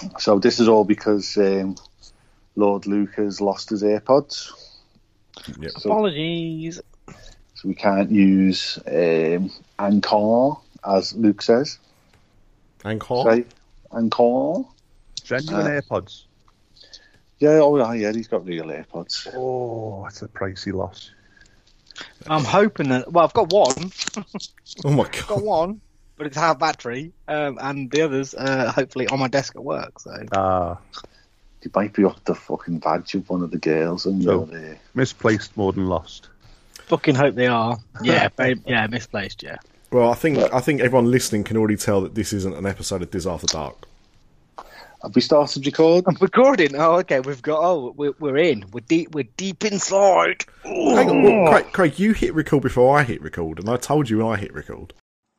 So this is all because Lord Luke has lost his AirPods. Yep. Apologies. So we can't use Anchor, as Luke says. Anchor? Say, Anchor. Genuine AirPods. Yeah, he's got real AirPods. Oh, that's a pricey loss. I'm hoping that. Well, I've got one. Oh my I've got god. one, but it's half battery, and the others hopefully on my desk at work. So You might be off the fucking badge of one of the girls, and So- you're there. Misplaced more than lost. fucking hope they are. Yeah, yeah, misplaced. Yeah. Well, I think everyone listening can already tell that this isn't an episode of Diz After Dark. Have we started recording? I'm recording. Oh, okay. We've got. Oh, we're in. We're deep inside. Hang on, well, Craig, you hit record before I hit record, and I told you when I hit record.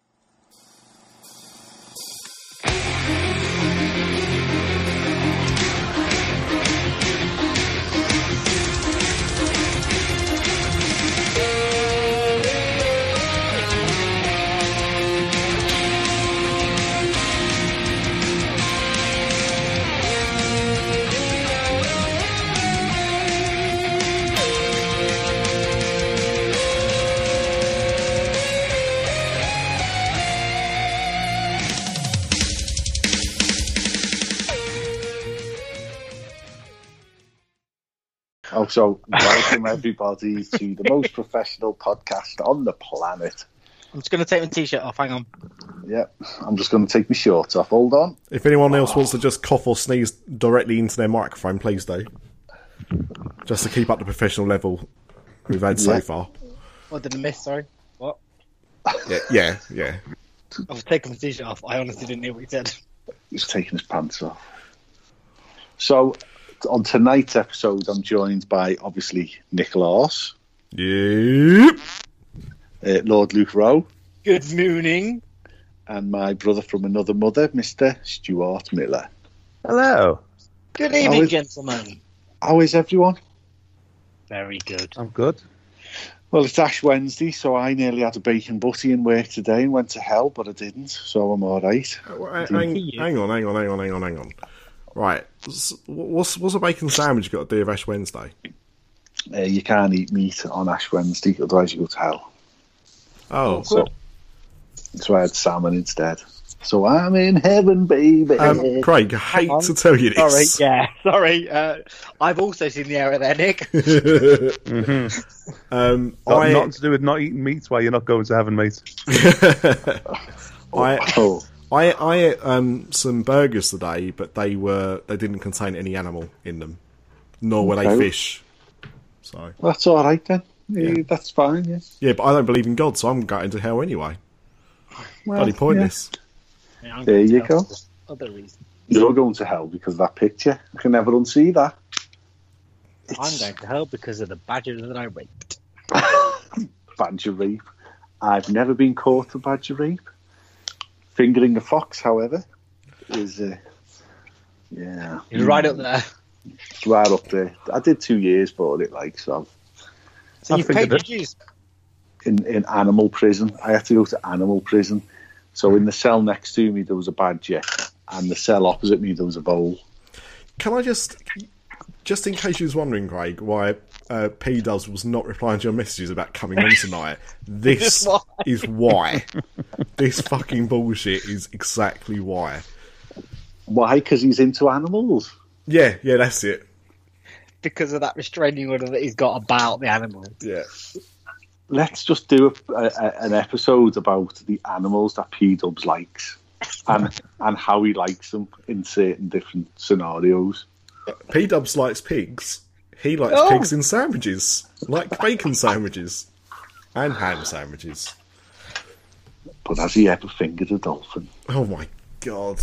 So welcome everybody to the most professional podcast on the planet. I'm just going to take my t-shirt off. Hang on. Yep, I'm just going to take my shorts off. Hold on. If anyone else wants to just cough or sneeze directly into their microphone, please do. Just to keep up the professional level we've had so far. What did I miss? Sorry. What? Yeah. I was taking my t-shirt off. I honestly didn't hear what you said. He's taking his pants off. So, on tonight's episode, I'm joined by, obviously, Nicholas, Yep. Lord Luke Rowe, Good morning. and my brother from another mother, Mr. Stuart Miller. Hello. Good evening, is- gentlemen. How is everyone? Very good. I'm good. Well, it's Ash Wednesday, so I nearly had a bacon butty in work today and went to hell, but I didn't, so I'm all right. Hang on. Right, what's a bacon sandwich got to do with Ash Wednesday? You can't eat meat on Ash Wednesday, otherwise you go to hell. Oh, So I had salmon instead. So I'm in heaven, baby. Craig, I hate to tell you this. Sorry. I've also seen the error there, Nick. Got nothing to do with not eating meat while you're not going to heaven, mate. I ate some burgers today, but they didn't contain any animal in them, nor were they fish. So That's all right then. Yeah. That's fine. Yeah. yeah, but I don't believe in God, so I'm going to hell anyway. Well, Bloody pointless. Yeah, I'm There going to you tell go. for Other reasons. You're going to hell because of that picture. I can never unsee that. I'm going to hell because of the badger that I raped. Badger rape. I've never been caught for badger rape. Fingering a fox, however, is yeah. He's right up there. It's right up there. I did 2 years for it, like so. So you've paid your dues. In animal prison, I had to go to animal prison. So in the cell next to me there was a badger, and the cell opposite me there was a vole. Can I just in case you was wondering, Craig, why P-Dubs was not replying to your messages about coming on tonight, this is why. This fucking bullshit is exactly why. Why? Because he's into animals. Yeah, that's it. Because of that restraining order that he's got about the animals. Yeah. Let's just do an episode about the animals that P-Dubs likes and how he likes them in certain different scenarios. P-Dubs likes pigs. He likes pigs in sandwiches, like bacon sandwiches and ham sandwiches. But has he ever fingered a dolphin? Oh my god!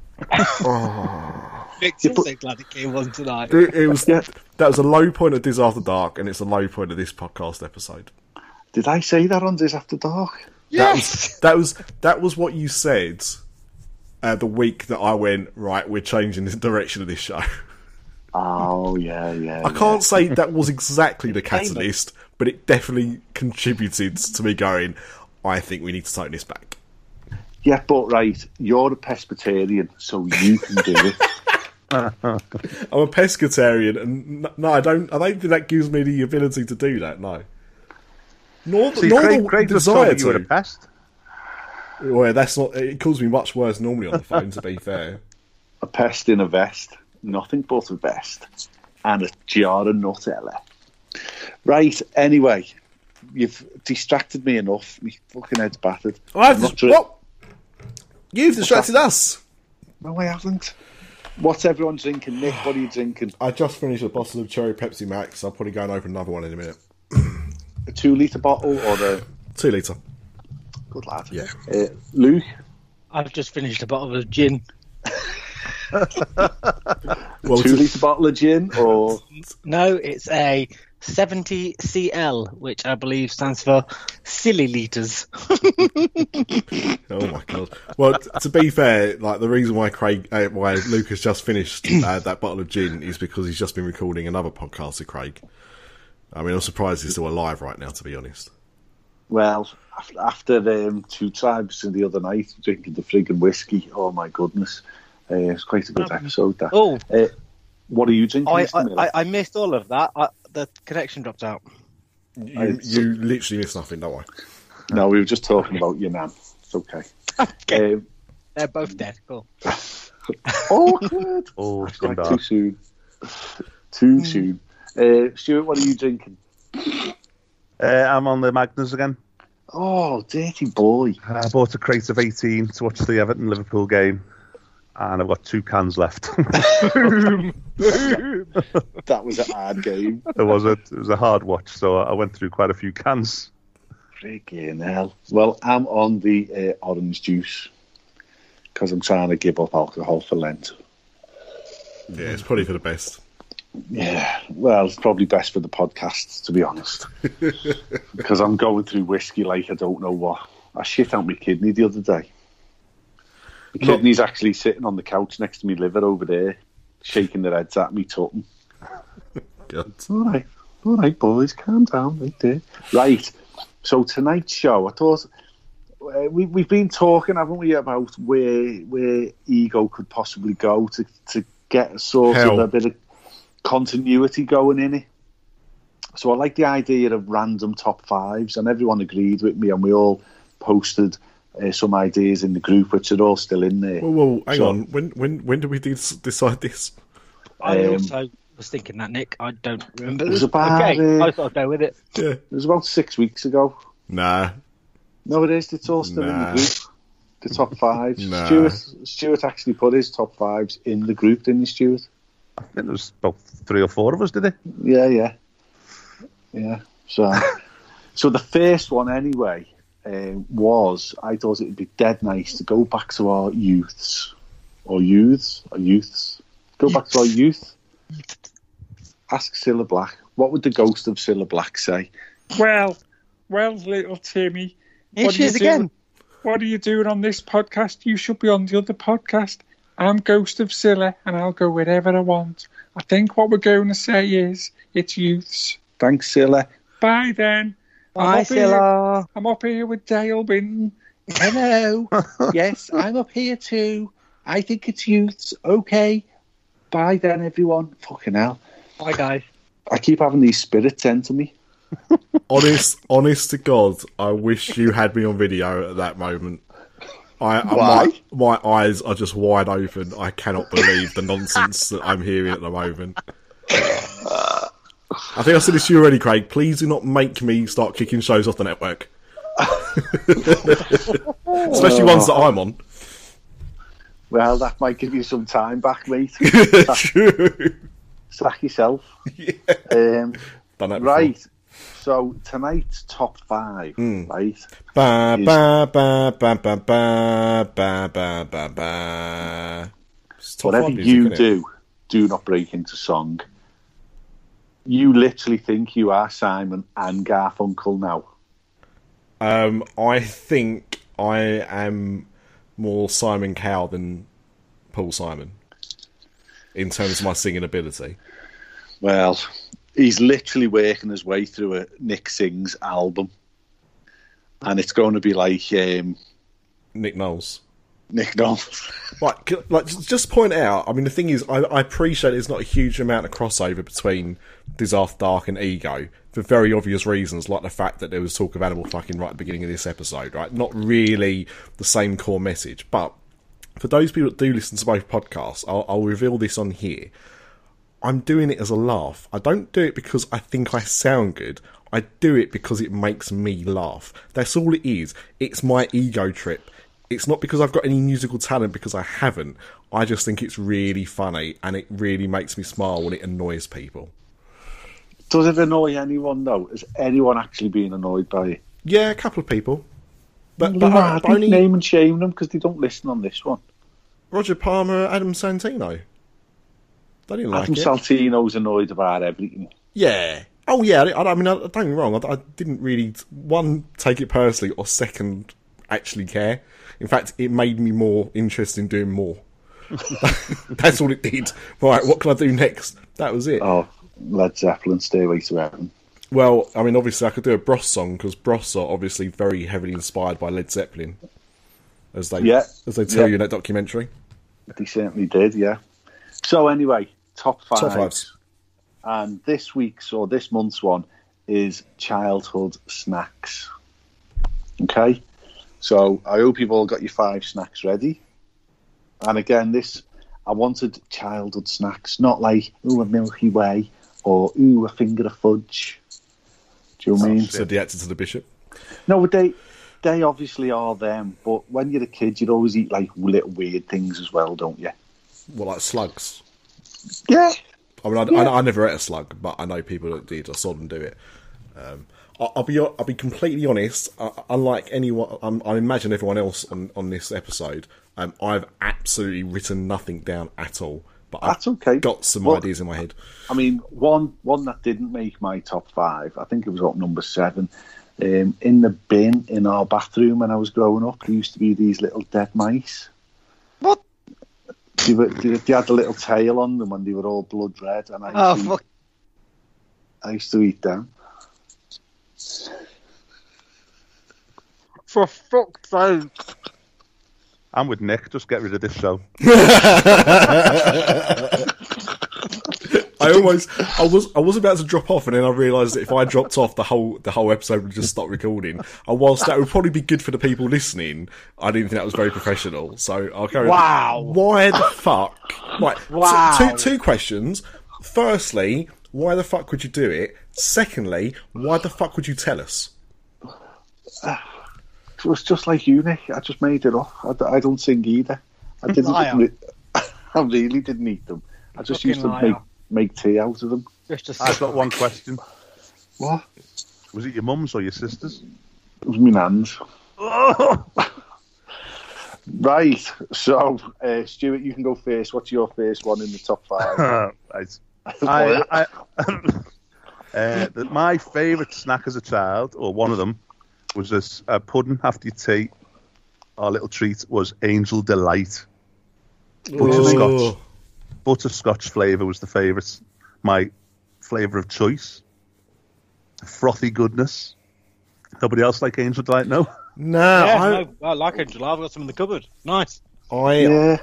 Vic's so glad it came on tonight. It was that was a low point of Diz After Dark, and it's a low point of this podcast episode. Did I say that on Diz After Dark? Yes! That was what you said the week that I went, right, we're changing the direction of this show. Oh, yeah. I can't say that was exactly the catalyst, but it definitely contributed to me going, I think we need to tone this back. Yeah, but right, you're a pescatarian, so you can do it. I'm a pescatarian, and no, I don't think that gives me the ability to do that. No. Nor Craig the just told desire you were a to. pest. Well, that's not. It calls me much worse normally on the phone. To be fair, A pest in a vest, nothing but a vest, and a jar of Nutella. Right. Anyway, you've distracted me enough. My fucking head's battered. what? You've distracted us. No, I haven't. What's everyone drinking, Nick? What are you drinking? I just finished a bottle of cherry Pepsi Max. I'll probably go and open another one in a minute. A 2-litre bottle or a 2 litre. good lad? Yeah. Luke? I've just finished a bottle of gin. Well, 2-litre bottle of gin or No, it's a 70 CL, which I believe stands for silly litres. Oh my god! Well, to be fair, like the reason why why Luke has just finished that bottle of gin is because he's just been recording another podcast with Craig. I mean, I'm surprised he's still alive right now, to be honest. well, after 2 tribes the other night drinking the friggin' whiskey. Oh my goodness, it's quite a good episode. That. Oh, what are you drinking? I missed all of that. The connection dropped out. You literally missed nothing, don't worry. No, we were just talking about your nan. It's okay. Okay. They're both dead. Cool. Awkward. Oh, it's It's gone like dark. too soon. Stuart, what are you drinking? I'm on the Magnus again. Oh, dirty boy. I bought a crate of 18 to watch the Everton-Liverpool game, and I've got 2 cans left. That was a hard game. It was a hard watch, so I went through quite a few cans. Freaking hell. Well, I'm on the orange juice because I'm trying to give up alcohol for Lent. Yeah, it's probably for the best. Yeah, well, it's probably best for the podcast, to be honest. Because I'm going through whiskey like I don't know what. I shit out my kidney the other day. The kidney's actually sitting on the couch next to me liver over there, shaking their heads at me, tutting. God. All right, boys, calm down right there. Right, so tonight's show, I thought we've been talking, haven't we, about where ego could possibly go to get sort of a bit of continuity going in it. So I like the idea of random top 5s, and everyone agreed with me, and we all posted some ideas in the group, which are all still in there. Well, hang on. When did we decide this? I also was thinking that, Nick. I don't remember. It was about, okay, I thought I'd go with it. Yeah. It was about 6 weeks ago. Nah. No, it is. It's all still in the group. The top 5s. Nah. Stuart actually put his top 5s in the group, didn't he, Stuart? I think there was about 3 or 4 of us, did it? Yeah. So the first one anyway was, I thought it would be dead nice to go back to our youths. Go back to our youth. Ask Cilla Black. What would the ghost of Cilla Black say? Well, little Timmy. Here she is again. What are you doing on this podcast? You should be on the other podcast. I'm Ghost of Cilla, and I'll go wherever I want. I think what we're going to say is, it's youths. Thanks, Cilla. Bye then. Bye, Cilla. I'm up here with Dale Winton. Hello. Yes, I'm up here too. I think it's youths. Okay. Bye then, everyone. Fucking hell. Bye, guys. I keep having these spirits enter me. Honest to God, I wish you had me on video at that moment. Why? My eyes are just wide open. I cannot believe the nonsense that I'm hearing at the moment. I think I said this to you already, Craig. Please do not make me start kicking shows off the network. Especially ones that I'm on. Well, that might give you some time back, mate. True. Sack yourself. Yeah. Done that right. before. So tonight's top 5, right? Ba ba ba ba ba ba ba ba ba ba. Whatever you do not break into song. You literally think you are Simon and Garfunkel now. I think I am more Simon Cowell than Paul Simon in terms of my singing ability. Well, he's literally working his way through a Nick Sings album, and it's going to be like Nick Knowles. Nick Nolte. Like, just point out. I mean, the thing is, I appreciate there's not a huge amount of crossover between Diz After Dark and Ego for very obvious reasons, like the fact that there was talk of animal fucking right at the beginning of this episode. Right, not really the same core message, but for those people that do listen to both podcasts, I'll reveal this on here. I'm doing it as a laugh. I don't do it because I think I sound good. I do it because it makes me laugh. That's all it is. It's my ego trip. It's not because I've got any musical talent, because I haven't. I just think it's really funny, and it really makes me smile when it annoys people. Does it annoy anyone, though? Has anyone actually been annoyed by it? Yeah, a couple of people. But I don't only name and shame them because they don't listen on this one. Roger Palmer, Adam Santino. They didn't like Adam it. Santino's annoyed about everything. Yeah. Oh, yeah. I mean, don't get me wrong. I didn't really, one, take it personally, or second, actually care. In fact, it made me more interested in doing more. That's all it did. Right, what can I do next? That was it. Oh, Led Zeppelin, Stairway to Heaven. Well, I mean, obviously I could do a Bros song, because Bros are obviously very heavily inspired by Led Zeppelin, as they tell you in that documentary. They certainly did, yeah. So anyway, top fives. And this week's, or this month's one, is childhood snacks. Okay? So I hope you've all got your 5 snacks ready. And again, I wanted childhood snacks, not like, ooh, a Milky Way, or ooh, a finger of fudge. Do you know what I mean? Said the actor to the bishop. No, but they obviously are them, but when you're a kid, you'd always eat like little weird things as well, don't you? Well, like slugs. Yeah. I mean, I never ate a slug, but I know people that did. I saw them do it. I'll be completely honest. Unlike anyone, I imagine everyone else on this episode, I've absolutely written nothing down at all. But that's okay. Got some ideas in my head. I mean, one that didn't make my top 5. I think it was up number 7. In the bin in our bathroom when I was growing up, there used to be these little dead mice. What? They had a little tail on them and they were all blood red. And I used to eat them. For fuck's sake. I'm with Nick. Just get rid of this show. I was about to drop off, and then I realised that if I dropped off, the whole episode would just stop recording. And whilst that would probably be good for the people listening, I didn't think that was very professional. So I'll carry on. Wow. Why the fuck? Right. Wow. Two questions. Firstly, why the fuck would you do it? Secondly, why the fuck would you tell us? It was just like you, Nick. I just made it up. I don't sing either. I didn't. I really didn't eat them. I just used to make tea out of them. I've got one question. What? Was it your mum's or your sister's? It was my nan's. Right. So, Stuart, you can go first. What's your first one in the top 5? Right. My favourite snack as a child, or one of them, was this pudding after your tea. Our little treat was Angel Delight. Butterscotch flavour was the favourite. My flavour of choice. Frothy goodness. Nobody else like Angel Delight? No? No, I like Angel. I've got some in the cupboard. Nice. I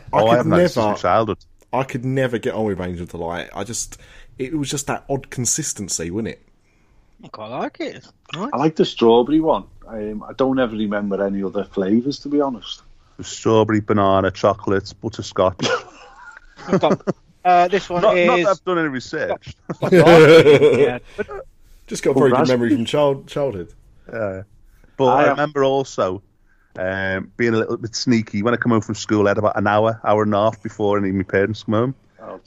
could never get on with Angel Delight. It was just that odd consistency, wasn't it? I quite like it. Nice. I like the strawberry one. I don't ever remember any other flavours, to be honest. Strawberry, banana, chocolates, butterscotch. This one not is... that I've done any research. Yeah. Just got a very good memory from childhood. But I remember also being a little bit sneaky. When I come home from school, I had about an hour and a half before any of my parents come home.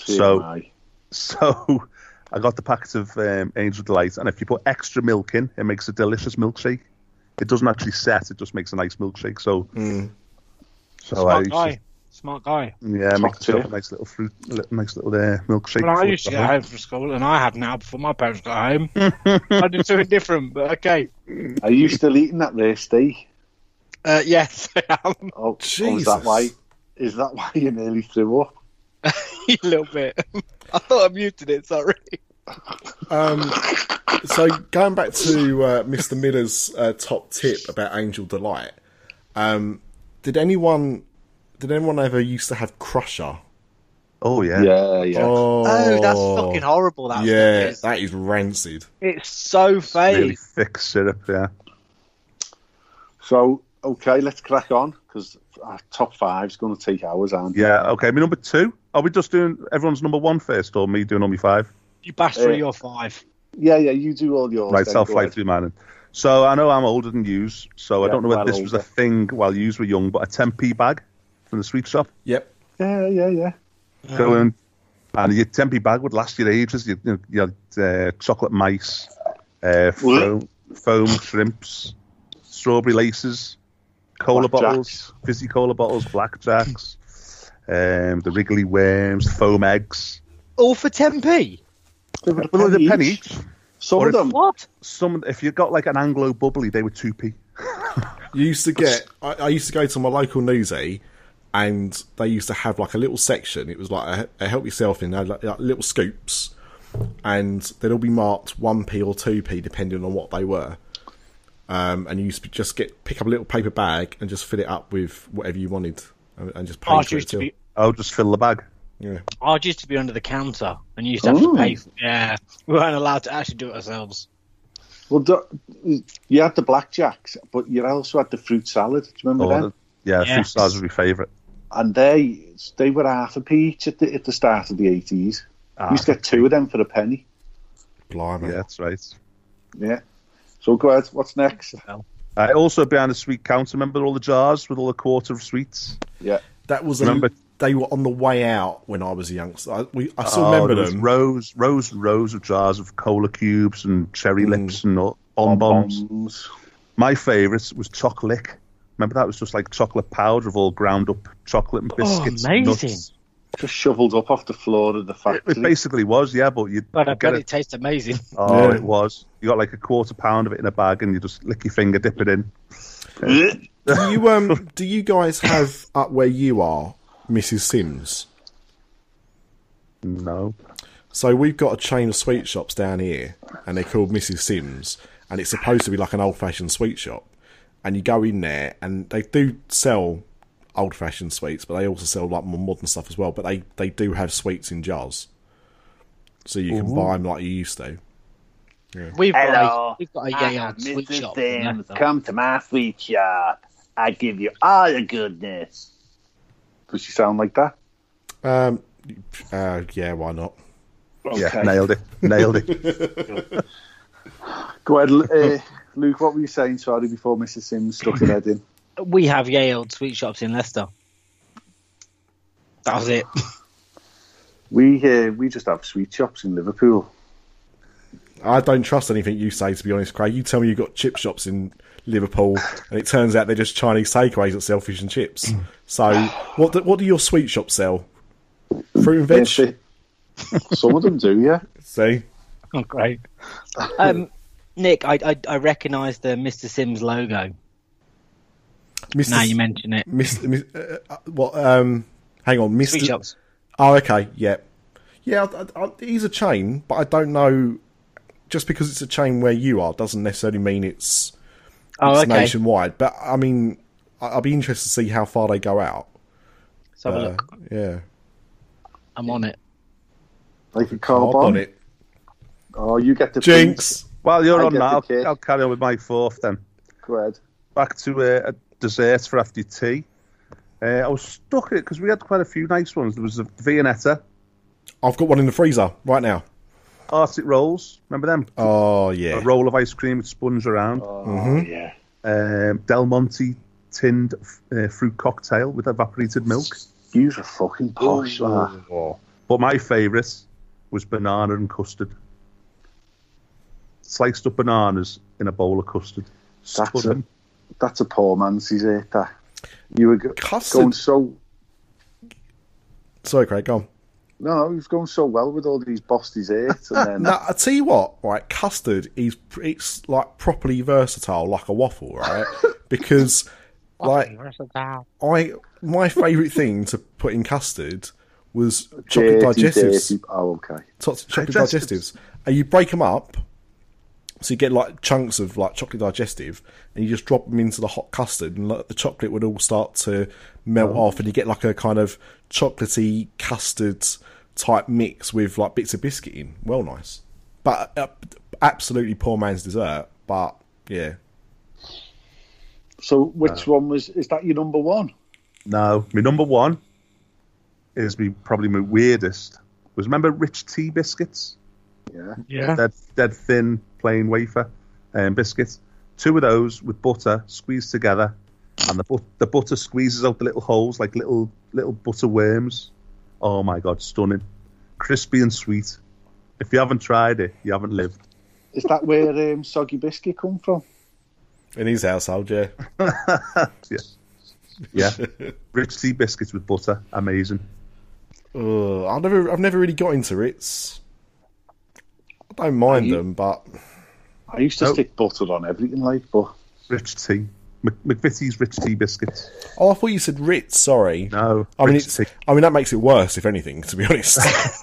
So I got the packet of Angel Delight, and if you put extra milk in, it makes a delicious milkshake. It doesn't actually set; it just makes a nice milkshake. Smart guy. Yeah, makes yourself a nice little milkshake. Well, I used to get home from school, and I had an hour before my parents got home. I did something different, but okay. Are you still eating that there, Steve? Yes, I am. Oh, Jesus. Is that why you nearly threw up? A little bit. I thought I muted it, sorry. So going back to Mr. Miller's top tip about Angel Delight, did anyone Did anyone ever used to have Crusher? Oh yeah. Yeah. Oh, that's fucking horrible. That yeah, stuff is. that is rancid. It's so fake. Really thick syrup. Yeah. So, okay, let's crack on, because our top 5's going to take hours, aren't it? Yeah. Okay. My number 2. Are we just doing everyone's number 1 first, or me doing on my 5? You bash through your 5. Yeah, you do all yours. Right. then, So I'll go fly ahead. through mine. So I know I'm older than yous, so I Yeah, don't know whether well this was a older. thing while yous were young, but a 10p bag from the sweet shop. Yep. Yeah. Go in, and your 10p bag would last you ages. You had chocolate mice, foam shrimps, strawberry laces, cola Blackjacks. bottles, fizzy cola bottles, blackjacks, the wriggly worms, the foam eggs. All for 10p? They were Well, they're a penny each. Some Or of them. What? Some, if you got like an Anglo bubbly, they were 2p. You used to get. I used to go to my local newsie, and they used to have like a little section. It was like a help yourself in, like little scoops, and they'd all be marked 1p or 2p depending on what they were. And you used to just pick up a little paper bag and just fill it up with whatever you wanted, and just pay Ours for it. used to be. Oh, just fill the bag. Yeah. Ours used to be under the counter, and you used to have to pay. Yeah, we weren't allowed to actually do it ourselves. Well, you had the blackjacks, but you also had the fruit salad. Do you remember them? Yeah, Yes. fruit salads were my favourite. And they were half a p each at the start of the 80s. You used to get 2 of them for a penny. Blimey. Yeah, that's right. Yeah. So go ahead. What's next? Also behind the sweet counter, remember all the jars with all the quarter of sweets? Yeah. That was Remember- they were on the way out when I was a youngster. I still remember there was them. rows of jars of cola cubes and cherry lips and bonbons. Bombs. My favourite was chocolate. Remember that was just like chocolate powder of all ground up chocolate and biscuits. and amazing. nuts. Just shoveled up off the floor of the factory. It basically was, yeah, but you But I get bet it. it tastes amazing. Oh, Yeah. it was. You got like a quarter pound of it in a bag, and you just lick your finger, dip it in. Do you guys have up where you are, Mrs. Sims? No. So we've got a chain of sweet shops down here, and they're called Mrs. Sims, and it's supposed to be like an old-fashioned sweet shop. And you go in there, and they do sell old-fashioned sweets, but they also sell like more modern stuff as well. But they do have sweets in jars, so you can buy them like you used to. We've Hello, got a I yay am old sweet Mr. shop. Sims. Come to my sweet shop. I give you all the goodness. Does she sound like that? Yeah, why not? Yeah, Okay. nailed it. Go ahead, Luke. What were you saying? Sorry, before Mrs. Sims stuck her head in. We have yay old sweet shops in Leicester. That was it. We just have sweet shops in Liverpool. I don't trust anything you say, to be honest, Craig. You tell me you've got chip shops in Liverpool, and it turns out they're just Chinese takeaways that sell fish and chips. So, what do your sweet shops sell? Fruit and veg? Some of them do, yeah. See? Oh, great. Nick, I recognise the Mr. Sims logo. Mr. Now you mention it. Hang on, Mr. Sweet shops. Oh, okay, yeah. Yeah, it is a chain, but I don't know... Just because it's a chain where you are doesn't necessarily mean it's nationwide. But, I mean, I'll be interested to see how far they go out. Let's have a look. Yeah. I'm on it. Like a Hop car on bomb. it. Oh, you get the Jinx! Well, you're I on get that. the kid. I'll carry on with my 4th then. Go ahead. Back to a dessert for after your tea. I was stuck at it because we had quite a few nice ones. There was a Viennetta, I've got one in the freezer right now. Arctic rolls. Remember them? Oh, yeah. A roll of ice cream with sponge around. Oh, yeah. Del Monte tinned fruit cocktail with evaporated milk. You are fucking posh, man. But my favourite was banana and custard. Sliced up bananas in a bowl of custard. Spudding. That's a poor man's dessert, that. You were Custard? going so... Sorry, Craig, go on. No, he was going so well with all these boss desserts, and then... No, I tell you what, right? Custard it's like properly versatile, like a waffle, right? Because like my favourite thing to put in custard was chocolate digestives. Oh, okay. Chocolate digestives, and you break them up, So you get like chunks of like chocolate digestive, and you just drop them into the hot custard, and like, the chocolate would all start to melt off, and you get like a kind of chocolatey custard type mix with like bits of biscuit in. Well, nice, but absolutely poor man's dessert. But yeah. So which one is that your number one? No, my number one is probably my weirdest. Was remember Rich Tea biscuits? Yeah. Dead thin plain wafer biscuits. 2 of those with butter squeezed together, and the butter squeezes out the little holes like little butter worms. Oh my god, stunning, crispy and sweet. If you haven't tried it, you haven't lived. Is that where Soggy Biscuit come from? In his household, yeah. Yeah. Rich Tea biscuits with butter, amazing. I've never really got into Ritz. I don't mind them, but I used to stick butter on everything, but Rich Tea, McVitie's Rich Tea biscuits. Oh, I thought you said Ritz. Sorry. No, I mean that makes it worse, if anything, to be honest.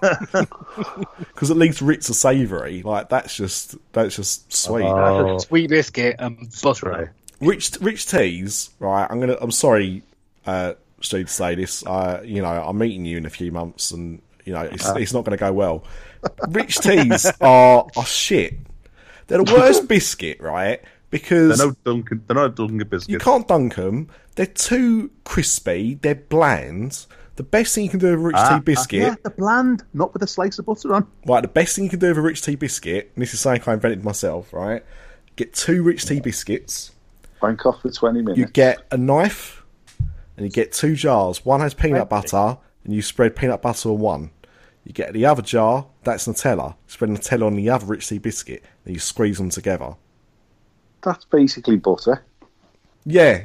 Because at least Ritz are savoury. Like that's just sweet. That's a sweet biscuit and butter. Rich Teas, right? I'm sorry, Steve, to say this. I'm meeting you in a few months, and it's not going to go well. Rich Teas are shit. They're the worst biscuit, right? Because they're not a Dunkin' biscuit. You can't dunk them. They're too crispy. They're bland. The best thing you can do with a Rich Tea biscuit... yeah, they're bland, not with a slice of butter on. Right, the best thing you can do with a Rich Tea biscuit, and this is something I invented myself, right? Get 2 Rich Tea biscuits. Bank off for 20 minutes. You get a knife, and you get 2 jars. One has peanut butter, and you spread peanut butter on one. You get the other jar, that's Nutella. You spread Nutella on the other Rich Tea biscuit, and you squeeze them together. That's basically butter. Yeah.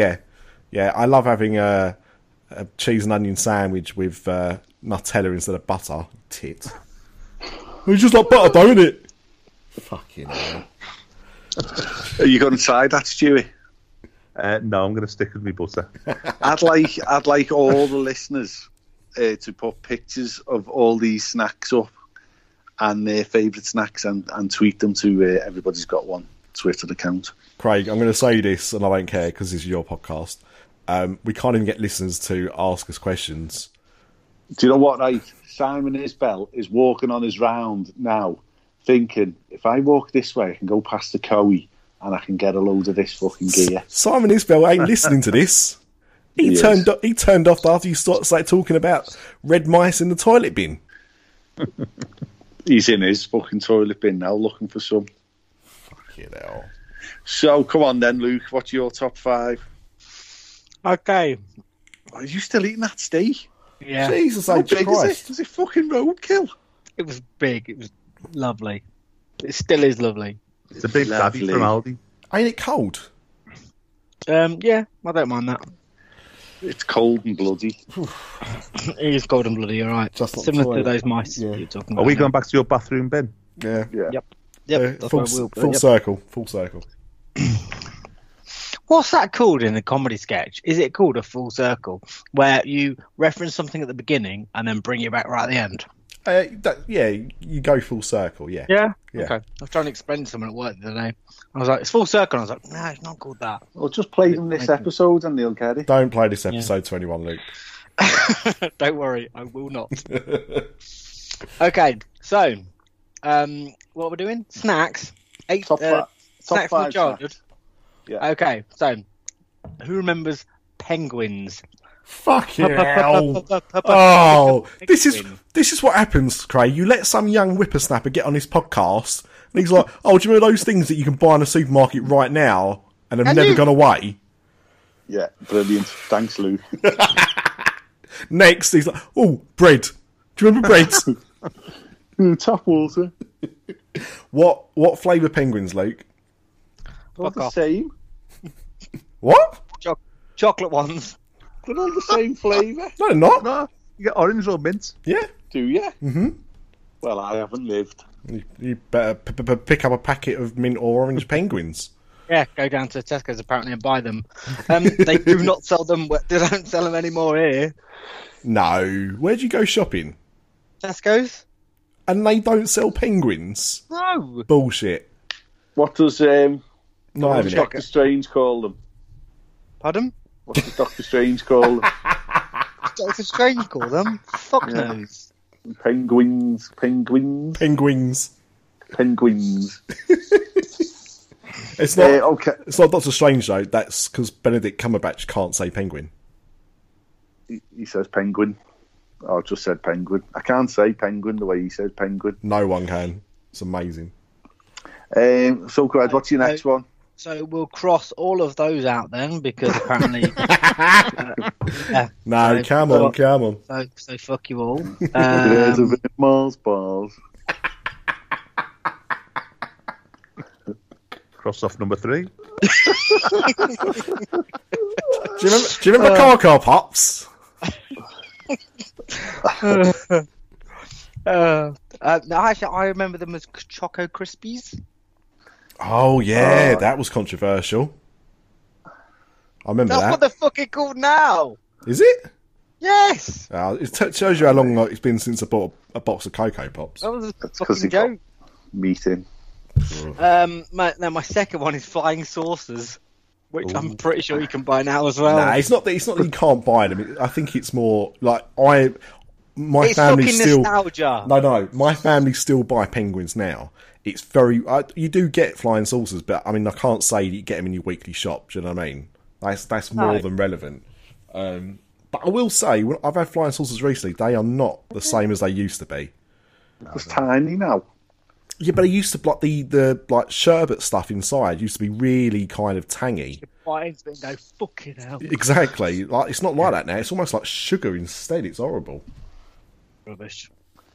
I love having a cheese and onion sandwich with Nutella instead of butter. Tit. It's just like butter, don't it? Fucking hell. Are you going to try that, Stewie? No, I'm going to stick with me butter. I'd like all the listeners to put pictures of all these snacks up and their favourite snacks and tweet them to Everybody's Got One Twitter account. Craig, I'm going to say this, and I don't care because this is your podcast. We can't even get listeners to ask us questions. Do you know what? Right, Simon Isbell is walking on his round now, thinking, if I walk this way, I can go past the Cowie and I can get a load of this fucking gear. Simon Isbell ain't listening to this. He turned off after you started talking about red mice in the toilet bin. He's in his fucking toilet bin now, looking for some. Fucking hell. So, come on then, Luke. What's your top 5? Okay. Are you still eating that steak? Yeah. Jesus, How H. big Christ. is it? Is it fucking roadkill? It was big. It was lovely. It still is lovely. It's a big daddy from Aldi. Ain't it cold? Yeah, I don't mind that. It's cold and bloody. It is cold and bloody, you're right. Just not Similar to toilet. those mice Yeah. you're talking about. Are we now. going back to your bathroom bin? Yeah. Yep. That's Full, where we'll go. full Yep. circle. Full circle. What's that called in a comedy sketch? Is it called a full circle, where you reference something at the beginning and then bring it back right at the end? You go full circle, yeah. Yeah? Yeah. Okay. I was trying to explain to someone at work the other day. I was like, it's full circle. And I was like, no, it's not called that. Well, just play them this episode and they'll get it. Don't play this episode 21, Luke. Don't worry, I will not. Okay, so, what we're doing? Snacks. Top snacks from 5 childhood. snacks. Yeah. Okay, so, who remembers penguins? Fucking hell. Oh, this is what happens, Craig. You let some young whippersnapper get on this podcast, and he's like, oh, do you remember those things that you can buy in a supermarket right now and have never gone away? Yeah, brilliant. Thanks, Luke. Next, he's like, oh, bread. Do you remember bread? Tap water. What flavour penguins, Luke? All the off. same. What? Chocolate ones. They're all the same flavour. No, they're not. No, you get orange or mint. Yeah. Do you? Mm-hmm. Well, I haven't lived. You better pick up a packet of mint or orange penguins. Yeah, go down to Tesco's apparently and buy them. They do not sell them. They don't sell them anymore here. No. Where'd you go shopping? Tesco's? And they don't sell penguins? No. Bullshit. What does Not having it. Doctor Strange call them? Pardon? What does Doctor Strange call them? Doctor Strange call them? Fuck Yeah. knows. Penguins. Penguins. It's not. Okay. It's not Doctor Strange though. That's because Benedict Cumberbatch can't say penguin. He says penguin. I just said penguin. I can't say penguin the way he says penguin. No one can. It's amazing. So, Greg, what's your next one? So we'll cross all of those out then, because apparently... No, So- come on. So fuck you all. There's a bit of Mars bars. Cross off number 3. Do you remember Car Pops? No, actually, I remember them as Choco Krispies. Oh yeah, that was controversial. I remember That's that. what the fuck it's called now. Is it? Yes. It shows you how long it's been since I bought a box of Cocoa Pops. That was a That's 'cause fucking he got- joke. Meeting. My second one is flying saucers, which I'm pretty sure you can buy now as well. Nah, it's not that you can't buy them. I think it's more like my It's family fucking still. nostalgia. No, my family still buy penguins now. It's very. You do get flying saucers, but I mean, I can't say that you get them in your weekly shop. Do you know what I mean? That's more No. than relevant. But I will say, when I've had flying saucers recently, they are not the same as they used to be. It's tiny now. Yeah, but it used to like the like sherbet stuff inside used to be really kind of tangy. Buy into it and go, fucking hell. Exactly. Like it's not like that now. It's almost like sugar instead. It's horrible. Rubbish.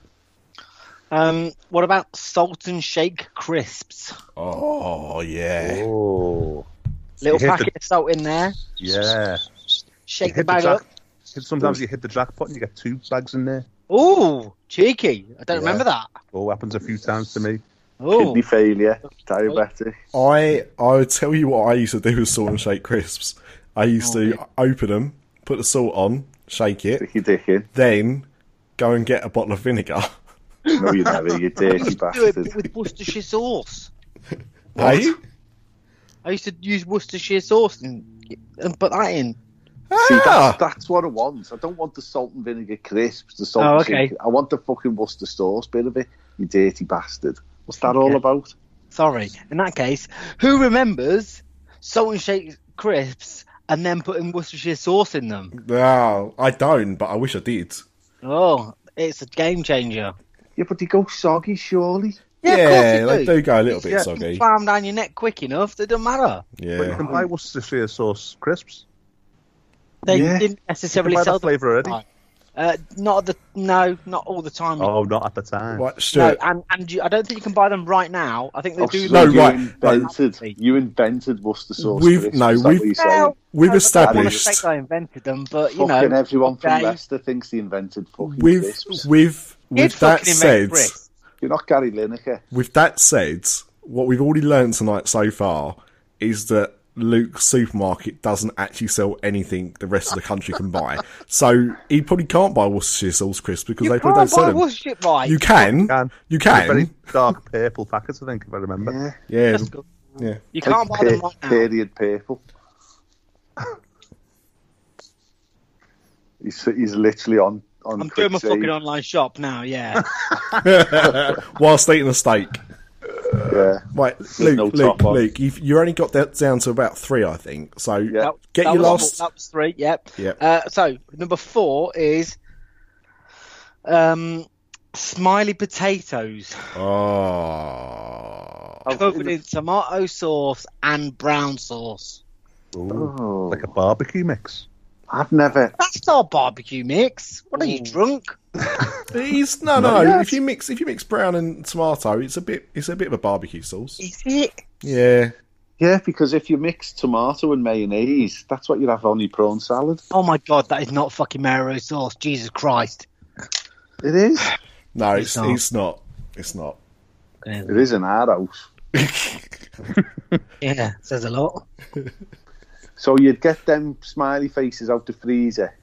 What about salt and shake crisps? Oh yeah. Oh. Little You hit packet of salt in there. Yeah. Shake You the hit bag jack- up. Sometimes you hit the jackpot and you get 2 bags in there. Ooh, cheeky. I don't remember that. Oh, happens a few times to me. Ooh. Kidney failure. Diabetic. I would tell you what I used to do with salt and shake crisps. I used to open them, put the salt on, shake it, Stick your dick in. then go and get a bottle of vinegar. No, you never. You dirty Do it bastard. with Worcestershire sauce. Hey? I used to use Worcestershire sauce and put that in. See, Ah! that's what I want. I don't want the salt and vinegar crisps. The salt Oh, and okay. shake. I want the fucking Worcester sauce bit of it. You dirty bastard. What's that all about? Sorry. In that case, who remembers salt and shake crisps and then putting Worcestershire sauce in them? No, I don't, but I wish I did. Oh, it's a game changer. Yeah, but they go soggy, surely. Yeah, of course they do go a little bit You soggy. climb down your neck quick enough, it doesn't matter. But you Yeah. can buy Worcestershire sauce crisps. They Yeah. didn't You necessarily can buy sell that flavour already. not all the time. Oh, not at the time. Right, No, Stuart. No, you right, Invented, You invented Worcester sauce We've- crisps. no, is that we've- what you're saying? Well, We've I don't established- think I invented them, but you Fucking know, everyone from okay. Leicester thinks they invented fucking With crisps. with You'd with that fucking invent said, crisps. You're not Gary Lineker. with that said, what we've already learned tonight so far is that Luke's supermarket doesn't actually sell anything the rest of the country can buy. So he probably can't buy Worcestershire sauce crisps because You they probably can't don't sell buy them. Worcestershire, right? You can, you They're very can, dark purple packets, I think, if I remember. Yeah. yeah, That's good. yeah. You can't buy them right now. Period purple. He's literally on I'm quick doing my save. fucking online shop now. Yeah. Whilst eating a steak. Yeah. Right, no top on. Luke, you've only got that down to about 3, I think. So Yeah. get That your was- last. That was 3. Yep. Yep. So number 4 is smiley potatoes Oh, covered in tomato sauce and brown sauce. Ooh, Oh, like a barbecue mix. I've never. That's not a barbecue mix. What are you, drunk? it's no. If you mix brown and tomato, it's a bit of a barbecue sauce. Is it? Yeah. Yeah, because if you mix tomato and mayonnaise, that's what you'd have on your prawn salad. Oh my god, that is not fucking mayo sauce. Jesus Christ. It is. No, It's not. it's not. It's not. It is in our house. Yeah, says a lot. So you'd get them smiley faces out the freezer.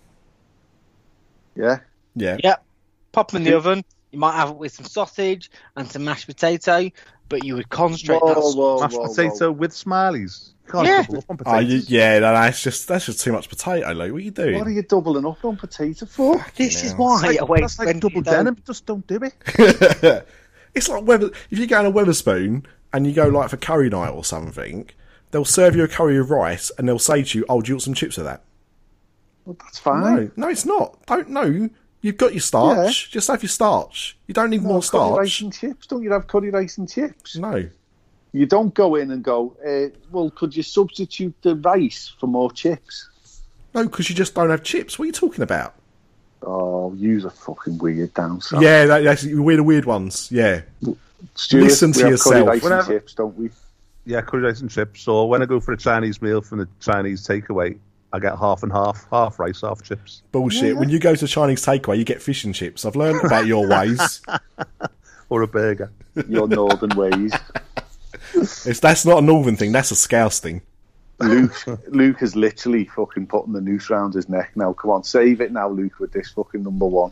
Yeah? Yeah. Yep. Pop them in the oven. You might have it with some sausage and some mashed potato. but you would concentrate that. Mashed potato with smileys. You can't Yeah. double up on potatoes. That's just too much potato, Luke. What are you doing? What are you doubling up on potato for? This is why. That's like double denim. Just don't do it. It's like if you go in a Weatherspoon and you go like for curry night or something, they'll serve you a curry with rice and they'll say to you, "Oh, do you want some chips with that?" Well, that's fine. No, it's not. Don't know. You've got your starch. Just have your starch. You don't need more Curry rice starch. and chips. Don't you have curry rice and chips? No. You don't go in and go, well, could you substitute the rice for more chips? No, because you just don't have chips. What are you talking about? Oh, you're fucking weird down south. Yeah, that's we're the weird ones. Yeah. Stuart, Listen to we have yourself. curry rice and Whenever- chips, don't we? Yeah, curry rice and chips. Or when I go for a Chinese meal from the Chinese takeaway, I get half and half rice, half chips. Bullshit. When you go to Chinese takeaway, you get fish and chips. I've learned about your ways. Or a burger. Your northern ways. That's not a northern thing. That's a Scouse thing. Luke is literally fucking putting the noose round his neck now. Come on, save it now, Luke, with this fucking number one.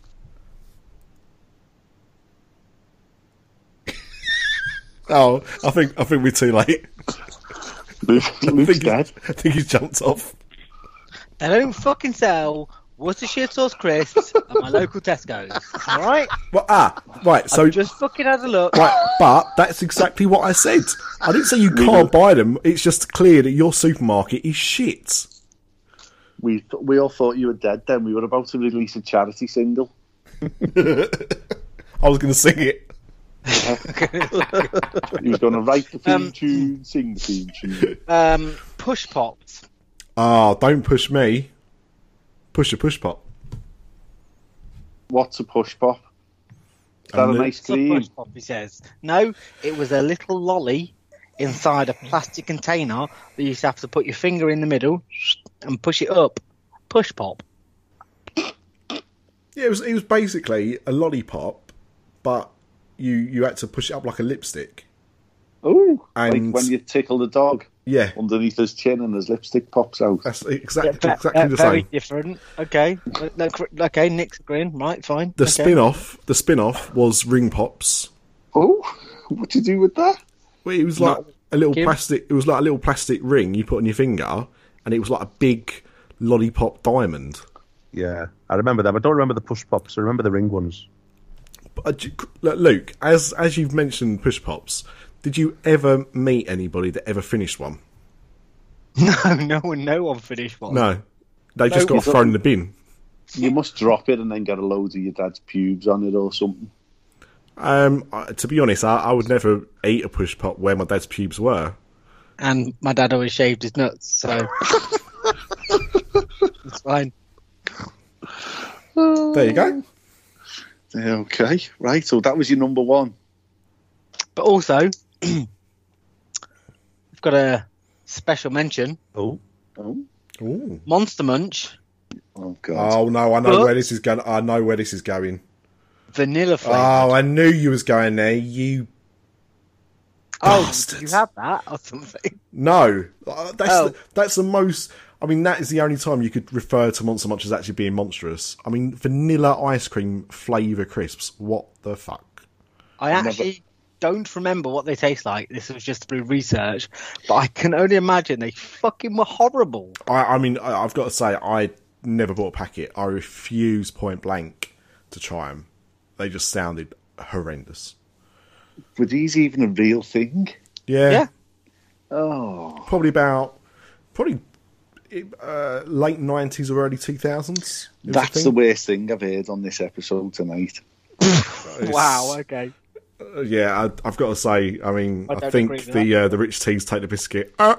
Oh, I think we're too late. Luke's dead. I think he's jumped off. They don't fucking sell Worcestershire sauce crisps at my local Tesco's. All right? Well, right. So I just fucking had a look. right, but that's exactly what I said. I didn't say you can't buy them. It's just clear that your supermarket is shit. We all thought you were dead then. We were about to release a charity single. I was going to sing it. He was going to write the theme tune, sing the theme tune. Push pops. Oh, don't push me. Push a push pop. What's a push pop? Is that a nice It's a cream? push pop, he says. No, it was a little lolly inside a plastic container that you used to have to put your finger in the middle and push it up. Push pop. Yeah, it was basically a lollipop, but you had to push it up like a lipstick. Oh, And- like when you tickle the dog Yeah, underneath his chin and his lipstick pops out. that's exactly the Very same. different. Okay. Okay, Nick's agreeing. Right, fine. The Okay. spin-off was ring pops. Oh, what'd you do with that? Well, it was like Not a little Kim? plastic. It was like a little plastic ring you put on your finger, and it was like a big lollipop diamond. Yeah, I remember them. I don't remember the push pops. I remember the ring ones. Look, Luke, as you've mentioned push pops, did you ever meet anybody that ever finished one? No one finished one. No, they just No, got thrown in the bin. You must drop it and then get a load of your dad's pubes on it or something. To be honest, I would never eat a push pop where my dad's pubes were. And my dad always shaved his nuts, so it's fine. There you go. Okay, right. So that was your number one. But also, we've got a special mention. Oh, Ooh. Monster Munch, Oh God. Oh no, I know But- where this is going. I know where this is going. vanilla flavour. Oh, I knew you was going there. You bastards. Did you have that or something? No, Oh. that's the most. I mean, that is the only time you could refer to Monster Munch as actually being monstrous. I mean, vanilla ice cream flavour crisps. What the fuck? I actually don't remember what they taste like. This was just through research, but I can only imagine they fucking were horrible. I mean, I've got to say, I never bought a packet. I refuse point blank to try them. They just sounded horrendous. Were these even a real thing? Yeah. Oh, Probably late 90s or early 2000s. that's the worst thing I've heard on this episode tonight. Wow. Okay. Yeah, I've got to say, I mean, I I don't think agree with the Rich Teas take the biscuit. Oh,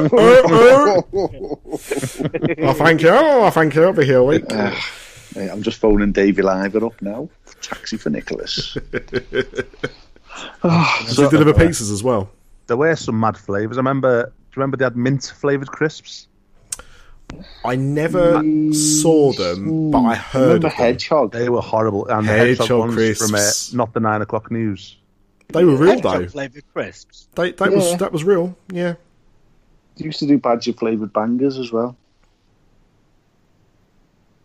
thank you. Oh, thank you. I'll be here a week. Hey, I'm just phoning Davey Liver up now. Taxi for Nicholas. Does he deliver pizzas as well? there were some mad flavours. Do you remember they had mint flavoured crisps? I never saw them, but I heard Remember of them. Hedgehog? They were horrible. And the Hedgehog hedgehog ones crisps. from not the 9 o'clock news. They were real though. Hedgehog flavoured crisps. That was real. Yeah. They used to do badger flavoured bangers as well.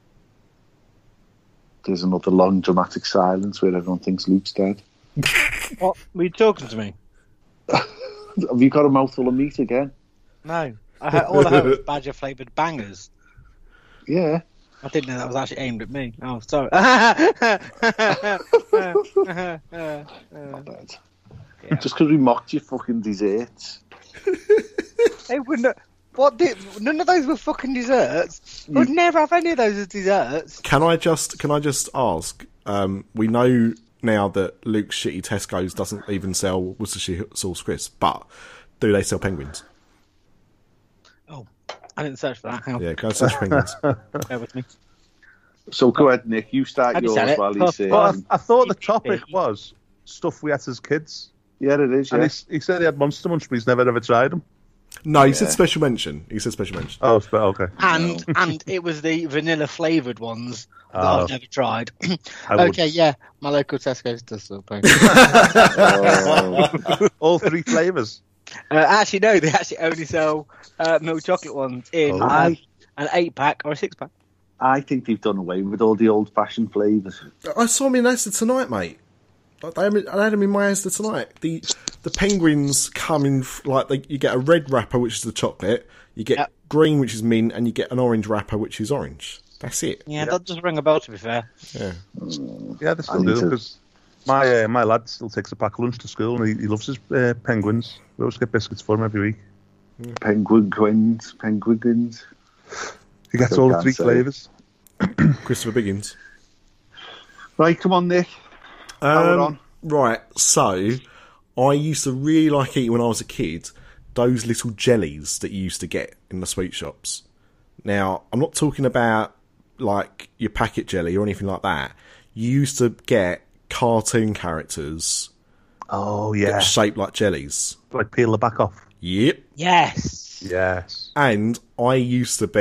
There's another long dramatic silence where everyone thinks Luke's dead. What? Were you talking to me? Have you got a mouthful of meat again? No. All I heard was badger flavoured bangers. Yeah. I didn't know that was actually aimed at me. Oh, sorry. Not bad. Yeah. Just because we mocked your fucking desserts. They wouldn't. None of those were fucking desserts. We'd never have any of those as desserts. Can I just ask? We know now that Luke's shitty Tesco's doesn't even sell Worcestershire sauce crisps, but do they sell penguins? Oh, I didn't search for that. Hang on. Yeah, go and search for penguins. Bear with me. So go ahead, Nick. You start yours while he's saying. Well, I thought the topic was stuff we ate as kids. Yeah, it is. Yeah. And he said he had Monster Munch, but he's never ever tried them. No, he said special mention. Oh, okay. And it was the vanilla flavoured ones that I've never tried. Okay, yeah, my local Tesco's does sell penguins. All three flavours. Actually, no, they actually only sell milk chocolate ones in an 8-pack or a 6-pack. I think they've done away with all the old-fashioned flavours. I saw them in Asda tonight, mate. I had them in my Asda tonight. The penguins come in you get a red wrapper, which is the chocolate. You get green, which is mint, and you get an orange wrapper, which is orange. That's it. Yeah, that does ring a bell. To be fair. Yeah. Yeah, they still do because my lad still takes a pack of lunch to school, and he loves his penguins. We always get biscuits for him every week. Penguins. He gets all the three flavours. Christopher Biggins. Right, come on, Nick. On. Right, so I used to really like eating when I was a kid those little jellies that you used to get in the sweet shops. Now, I'm not talking about like your packet jelly or anything like that. You used to get cartoon characters. Oh yeah, that were shaped like jellies. Like peel the back off. Yep. Yes. And I used to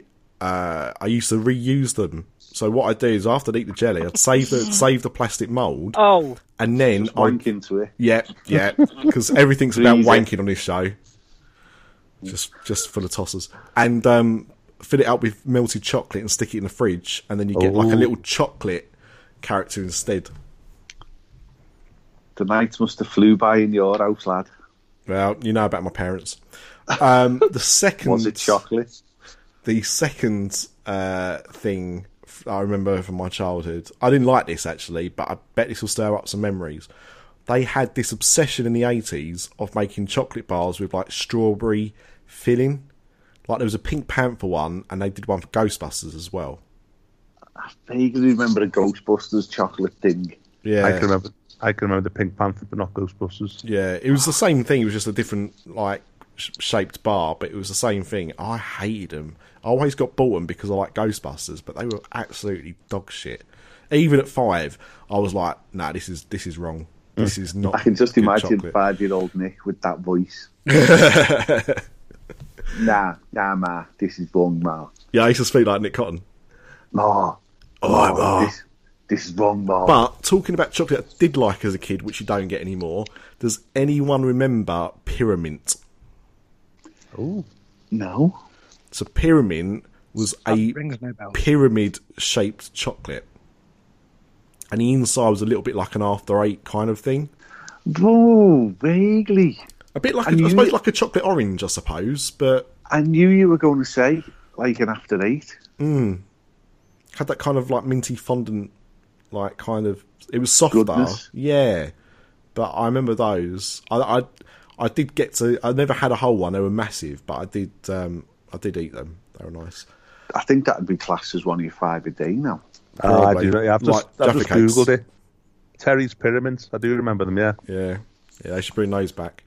reuse them. So what I'd do is after I'd eat the jelly, I'd save the plastic mould. Oh. And then I'd wank into it. Yeah. Because everything's about wanking on this show. Just for the tossers. And fill it up with melted chocolate and stick it in the fridge, and then you get like a little chocolate character instead. The nights must have flew by in your house, lad. Well, you know about my parents. The second was it chocolate? The second thing I remember from my childhood, I didn't like this actually, but I bet this will stir up some memories. They had this obsession in the 80s of making chocolate bars with like strawberry filling. Like there was a Pink Panther one, and they did one for Ghostbusters as well. I vaguely remember a Ghostbusters chocolate thing. Yeah, I can remember the Pink Panther, but not Ghostbusters. Yeah, it was the same thing. It was just a different like shaped bar, but it was the same thing. I hated them. I always got bought them because I like Ghostbusters, but they were absolutely dog shit. Even at 5, I was like, "Nah, this is wrong. This is not." I can just imagine 5-year-old Nick with that voice. Nah, ma, this is wrong, ma. Yeah, I used to speak like Nick Cotton. Ma, this is wrong, ma. But talking about chocolate I did like as a kid, which you don't get anymore, does anyone remember Pyramint? Oh, no. So Pyramint was a pyramid-shaped chocolate. And the inside was a little bit like an After 8 kind of thing. Oh, vaguely. A bit like, I suppose, like a chocolate orange, I suppose, but... I knew you were going to say, like an After 8. Had that kind of, like, minty fondant, like, kind of... It was softer. Goodness. Yeah. But I remember those. I did get to... I never had a whole one. They were massive, but I did eat them. They were nice. I think that would be classed as one of your 5 a day now. I do. I've just Cakes. Googled it. Terry's Pyramids. I do remember them, yeah. Yeah, they should bring those back.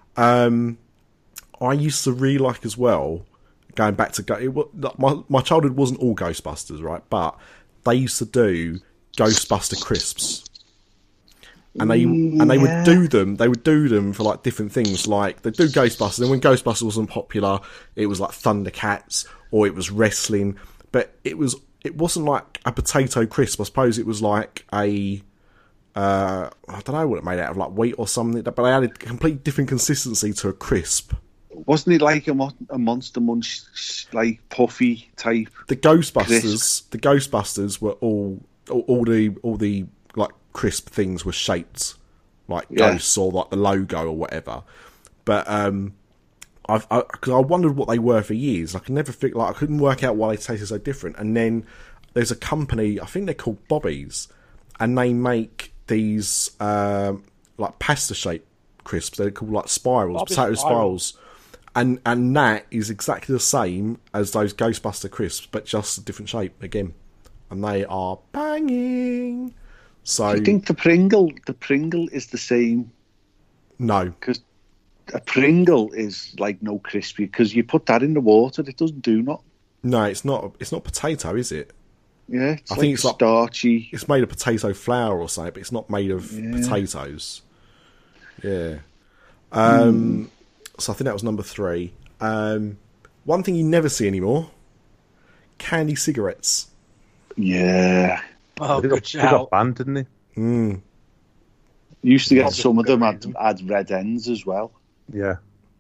I used to really like as well, going back to... my childhood wasn't all Ghostbusters, right? But they used to do Ghostbuster crisps. And they would do them. They would do them for like different things. Like they'd do Ghostbusters, and when Ghostbusters wasn't popular, it was like Thundercats or it was wrestling. But it wasn't like a potato crisp. I suppose it was like a I don't know what it made out of, like wheat or something. But they had a completely different consistency to a crisp. Wasn't it like a Monster Munch, like puffy type? The Ghostbusters, crisp? The Ghostbusters were all the like crisp things were shaped like ghosts or like the logo or whatever. But because I wondered what they were for years. I could never figure, like I couldn't work out why they tasted so different. And then there's a company, I think they're called Bobby's, and they make these like pasta shaped crisps. They're called like spirals, Bobby's potato spirals. And that is exactly the same as those Ghostbuster crisps, but just a different shape again. And they are banging. So I think the Pringle is the same, no, because a Pringle is like no crispy, because you put that in the water, it doesn't do not. no, it's not. It's not potato, is it? Yeah, it's I like think it's like- starchy. It's made of potato flour or something, but it's not made of potatoes. Yeah. So I think that was number 3. One thing you never see anymore: candy cigarettes. Yeah, Oh, They good got, they got shout. banned, didn't they? used to get some of them had red ends as well. Yeah.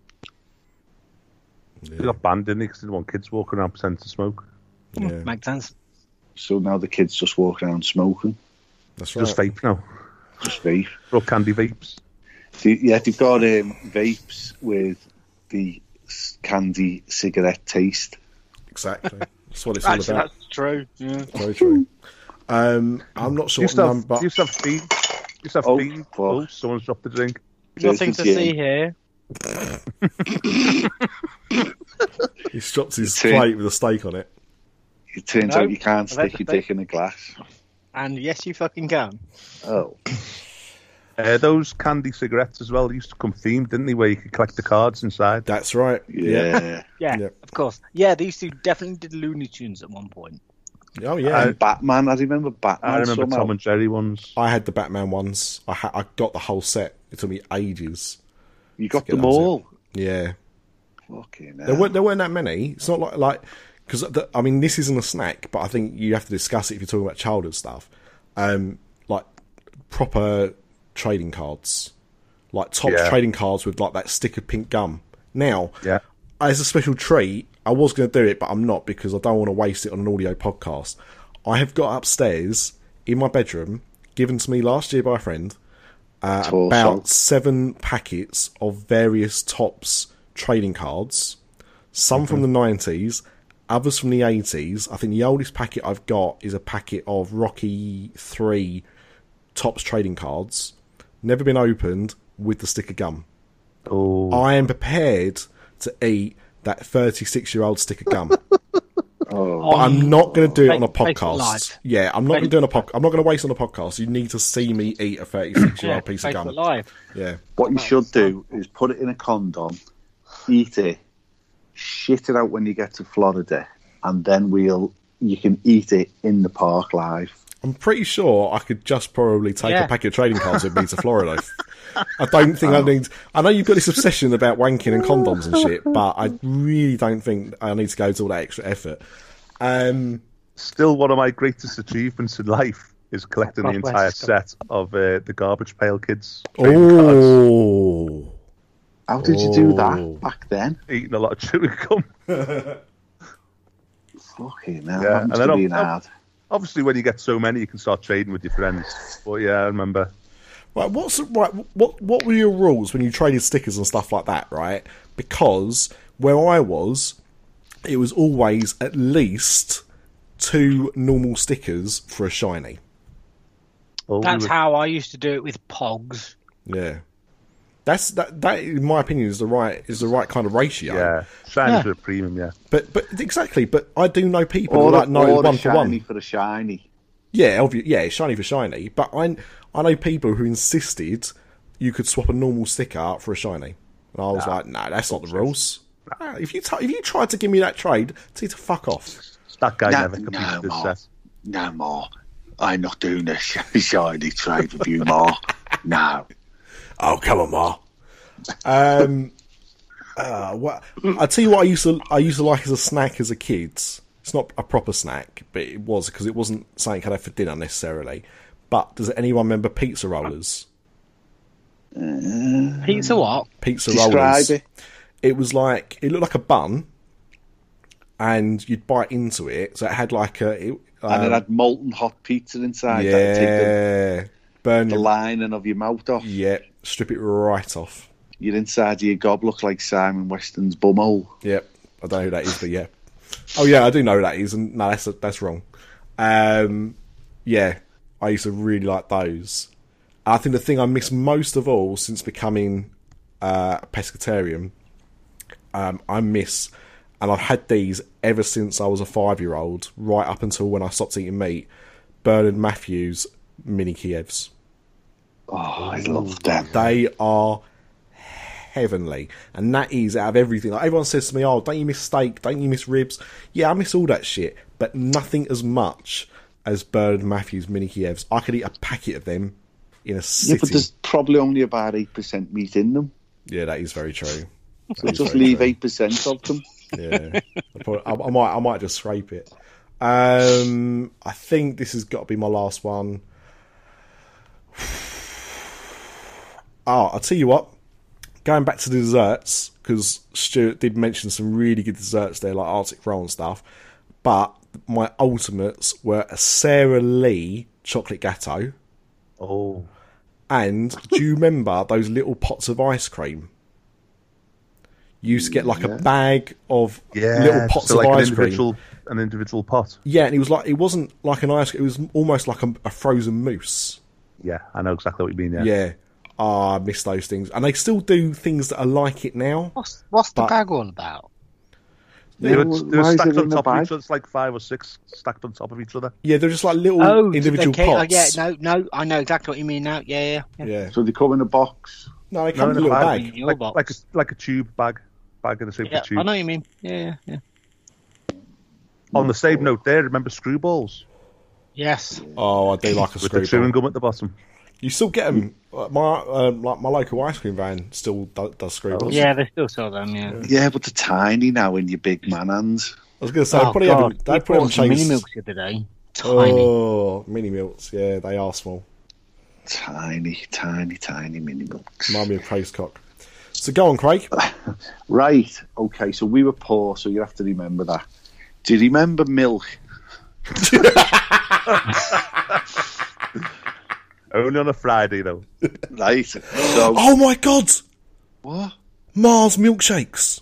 They got banned, didn't they? Because they didn't want kids walking around pretending to smoke. Yeah, Makes sense. So now the kids just walk around smoking, that's right. Just vape now. just vape. They're all candy vapes. They've got vapes with the candy cigarette taste. Exactly. That's what it's all Actually, about. that's true. Yeah. Very true. I'm not sure what number. You used to have speed. You used to have Oh, speed. fuck. Oh, someone's dropped the drink. Nothing to Yeah. see here. He drops his Two. plate with a steak on it. It turns No, out you can't I've had stick your the dick in a glass. And yes, you fucking can. Oh, Those candy cigarettes as well used to come themed, didn't they? Where you could collect the cards inside. That's right. yeah. Yeah, Yeah. of course. Yeah, these two definitely did Looney Tunes at one point. Oh yeah. And Batman, I remember Batman. I remember somehow. Tom and Jerry ones. I had the Batman ones. I got the whole set. It took me ages. You got to get them those all. Yeah. Fucking There hell. weren't that many. It's not like because I mean this isn't a snack, but I think you have to discuss it if you're talking about childhood stuff. Like proper trading cards, like top Yeah. trading cards with like that stick of pink gum. Now, Yeah. as a special treat, I was going to do it, but I'm not because I don't want to waste it on an audio podcast. I have got upstairs in my bedroom, given to me last year by a friend, Torso. about 7 packets of various Topps trading cards. Some from the 90s, others from the 80s. I think the oldest packet I've got is a packet of Rocky 3 Topps trading cards. Never been opened, with the stick of gum. Oh, I am prepared to eat that 36-year-old stick of gum. Oh, I'm not going to do it on a Fake it podcast. live. Yeah, I'm not going to do it on a podcast. I'm not going to waste it on a podcast. You need to see me eat a 36-year-old piece of Facebook gum. Live. Yeah. what you should do is put it in a condom, eat it, shit it out when you get to Florida, and then you can eat it in the park live. I'm pretty sure I could just probably take Yeah. a packet of trading cards with me to Florida. I don't think I need... I know you've got this obsession about wanking and condoms and shit, but I really don't think I need to go to all that extra effort. still one of my greatest achievements in life is collecting the Northwest entire stuff. set of the Garbage Pail Kids trading cards. Oh... How did you do Oh. that back then? Eating a lot of chewing gum. Fucking hell, Yeah, that and must then have been hard. Obviously, when you get so many, you can start trading with your friends. But yeah, I remember. Right, what were your rules when you traded stickers and stuff like that, right? Because where I was, it was always at least 2 normal stickers for a shiny. Oh, we That's were- how I used to do it with Pogs. Yeah. That in my opinion is the right kind of ratio. Yeah, shinies Yeah. are a premium. Yeah, But exactly, but I do know people Or who like no or one a for shiny one. for a shiny. Yeah, yeah, shiny for shiny. But I know people who insisted you could swap a normal sticker out for a shiny. And I was like, no, that's not the rules. Nah, if you tried to give me that trade, tell you to fuck off. that guy No, never completed no this more. set. No more. I'm not doing a shiny trade with you more. No. Oh, come on, Ma. What I tell you what, I used to like as a snack as a kid. It's not a proper snack, but it was because it wasn't something I'd have for dinner necessarily. But does anyone remember pizza rollers? Pizza what? Pizza Describe rollers. it. It was like it looked like a bun, and you'd bite into it. So it had like a And it had molten hot pizza inside. That'd take them. yeah. burn the lining of your mouth off. Yeah, strip it right off. Your inside of your gob look like Simon Weston's bumhole. Yep, I don't know who that is, but yeah. Oh yeah, I do know who that is, and no, that's wrong. Yeah, I used to really like those. I think the thing I miss most of all since becoming a pescatarian, I miss, and I've had these ever since I was a 5-year-old, right up until when I stopped eating meat, Bernard Matthews mini Kievs. Oh, I love them. They are heavenly, and that is out of everything. Like, everyone says to me, "Oh, don't you miss steak? Don't you miss ribs?" Yeah, I miss all that shit, but nothing as much as Bernard Matthews mini Kievs. I could eat a packet of them in a city. Yeah, but there's probably only about 8% meat in them. Yeah, that is very true. So just leave 8% of them. Yeah, I might just scrape it. I think this has got to be my last one. Oh, I'll tell you what. Going back to the desserts, because Stuart did mention some really good desserts there, like Arctic Roll and stuff. But my ultimates were a Sara Lee chocolate gâteau. Oh. And do you remember those little pots of ice cream? You used to get like a bag of little pots so of like ice cream. An individual pot. Yeah, and it wasn't like an ice cream, it was almost like a frozen mousse. Yeah, I know exactly what you mean, yeah. Yeah. I miss those things. And they still do things that are like it now. What's the bag all about? They were Why is stacked it on in the top of bag? each other. It's like 5 or 6 stacked on top of each other. Yeah, they're just like little individual pots. Yeah, no, I know exactly what you mean now. Yeah. Yeah. So they come in a box. No, they come in a little bag. Your box. Like a tube bag in a super tube. I know what you mean. Yeah. On the same note there, remember screwballs? Yes. Oh, I do like a With the chewing screwball. gum at the bottom. You still get them. My local ice cream van still does screwballs. Yeah, they still sell them. Yeah. Yeah, but they're tiny now in your big man hands. I was going to say, Oh, they God. probably haven't changed. Mini milks the other day. Tiny. Oh, mini milks. Yeah, they are small. Tiny mini milks. Remind me of Craig's cock. So go on, Craig. Right, okay, so we were poor, so you have to remember that. Do you remember milk? Only on a Friday, though. Right, so... Oh my God! What? Mars milkshakes.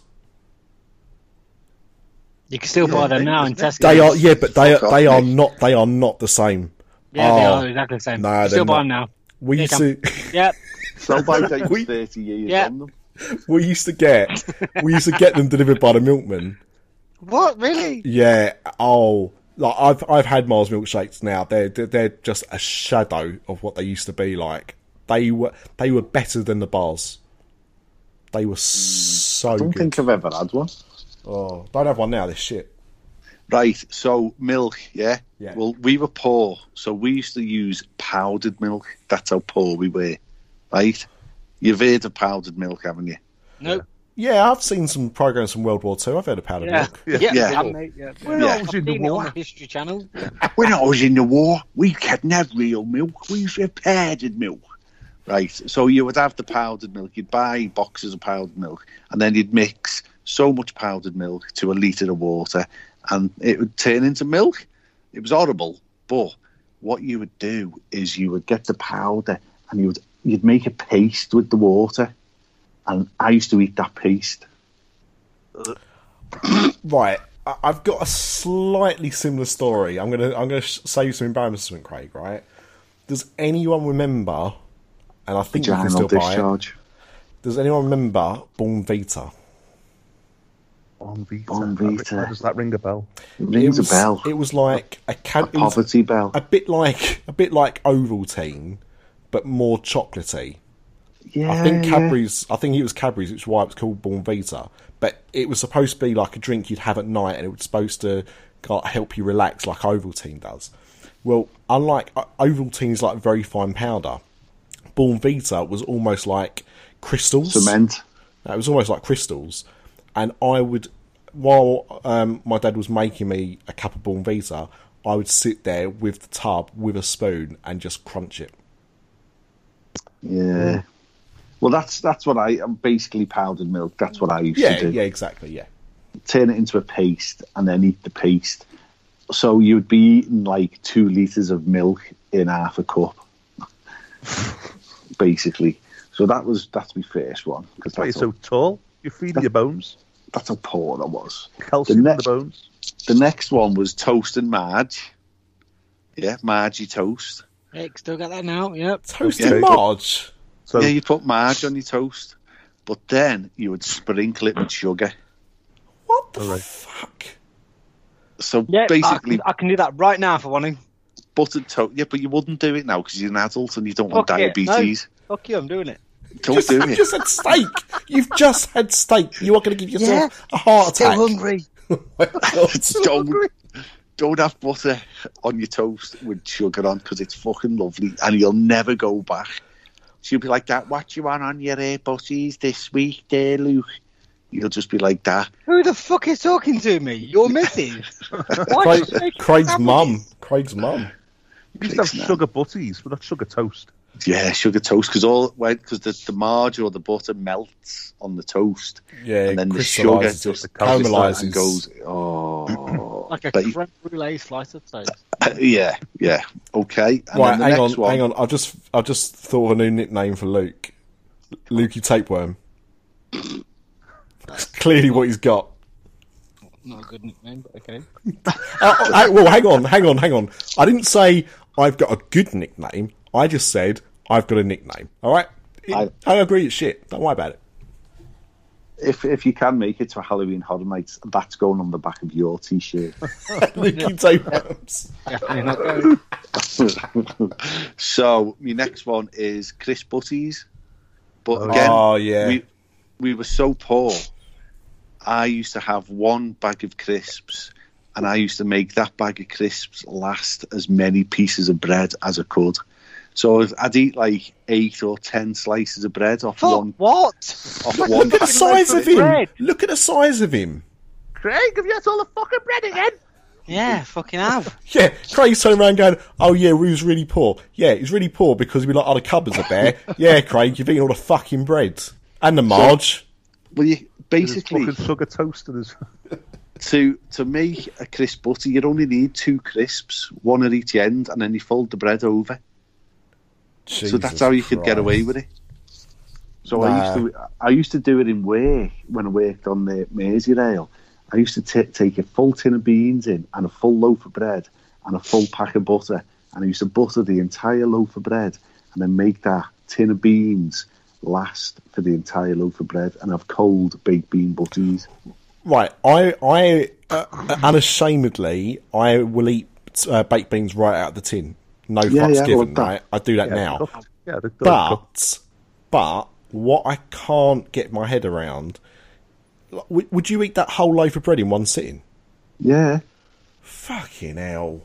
You can still buy them now in Tesco. They are, yeah, but they are Nick. not the same. Yeah, they are exactly the same. No, You they're still buy not. them now. We Here used you to, Yep. So by date We- 30 years Yeah. on them. we used to get them delivered by the milkman. What? Really? Yeah. Oh, like I've had Mars milkshakes now. They're just a shadow of what they used to be like. They were better than the bars. They were so I don't good. think I've ever had one. Oh, don't have one now. This shit. Right, so milk, yeah? Yeah. Well, we were poor, so we used to use powdered milk. That's how poor we were, right? You've heard of powdered milk, haven't you? Nope. Yeah, I've seen some programs from World War II. I've heard of powdered Yeah. milk. Yeah. Yeah. Mate, yeah. When Yeah. I was in the Seen it on war, the History Channel. When I was in the war, we couldn't have real milk. We used to have powdered milk. Right, so you would have the powdered milk. You'd buy boxes of powdered milk, and then you'd mix so much powdered milk to a litre of water, and it would turn into milk. It was horrible, but what you would do is you would get the powder, and you'd make a paste with the water, and I used to eat that paste. Right, I've got a slightly similar story. I'm gonna say you some embarrassment, Craig. Right? Does anyone remember? And I think you can Vaginal still buy it. discharge. Does anyone remember Born Vita? Bon Vita. Bon Vita. How does that ring a bell? It rings a bell. It was like A poverty bell. a bit like Ovaltine, but more chocolatey. Yeah, I think yeah. Cadbury's. I think it was Cadbury's, which is why it was called Born Vita. But it was supposed to be like a drink you'd have at night, and it was supposed to help you relax, like Ovaltine does. Well, unlike Ovaltine is like very fine powder, Born Vita was almost like crystals. Cement. It was almost like crystals, and I would, while my dad was making me a cup of Born Vita, I would sit there with the tub with a spoon and just crunch it. Yeah. Well, that's what I'm basically powdered milk. That's what I used Yeah, to do. yeah, exactly, yeah. Turn it into a paste and then eat the paste. So you'd be eating like 2 litres of milk in half a cup. basically. So that's my first one. That's why you're so tall. You're feeding your bones. That's how poor I was. Calcium in the bones. The next one was Toast and Marge. Yeah, Margie Toast. Yeah, still got that now, yep. Toast and Marge? Yeah, you put Marge on your toast, but then you would sprinkle it with sugar. What the fuck? So Yeah, basically... I can do that right now if I want to. Buttered toast. Yeah, but you wouldn't do it now because you're an adult and you don't want Fuck it, diabetes. no. Fuck you, I'm doing it. Don't do You've it. just had steak. You've just had steak. You are going to give yourself a heart attack. Still hungry. Don't have butter on your toast with sugar on because it's fucking lovely and you'll never go back. She'll be like that. What you want on your butties this week, there, Luke? You'll just be like that. Who the fuck is talking to me? Your missus? Craig's mum. Craig's mum. You used to have sugar butties, but not sugar toast. Yeah, sugar toast because the marge or the butter melts on the toast. Yeah, and then the sugar just caramelizes and goes. Oh, like a creme brulee slice of toast. Yeah. Okay. And right, then hang on. I just thought of a new nickname for Luke. Lukey Tapeworm. That's clearly what he's got. Not a good nickname, but okay. Well, hang on. I didn't say I've got a good nickname. I just said I've got a nickname. All right? I agree it's shit. Don't worry about it. If you can make it to a Halloween Horror Nights, that's going on the back of your T-shirt. Lukey Tapeworms. So, my next one is Crisp Butties. But again, we were so poor. I used to have one bag of crisps, and I used to make that bag of crisps last as many pieces of bread as I could. So I'd eat like 8 or 10 slices of bread off one. What? Off one. Look at the size of him. Look at the size of him. Craig, have you had all the fucking bread again? Yeah, fucking have. Yeah, Craig's turning around going, oh yeah, we was really poor. Yeah, he's really poor because we like, oh, the cupboards are bare. Yeah, Craig, you've eaten all the fucking bread. And the marge. Well, you basically... Fucking sugar toasters. To make a crisp butter, you only need 2 crisps, one at each end, and then you fold the bread over. Jesus so that's how you could get away with it. So I used to do it in work when I worked on the Merseyrail. I used to take a full tin of beans in and a full loaf of bread and a full pack of butter, and I used to butter the entire loaf of bread and then make that tin of beans last for the entire loaf of bread and have cold baked bean butties. Right, I unashamedly, I will eat baked beans right out of the tin. No fucks given, right? I do that now. But what I can't get my head around, would you eat that whole loaf of bread in one sitting? Yeah. Fucking hell.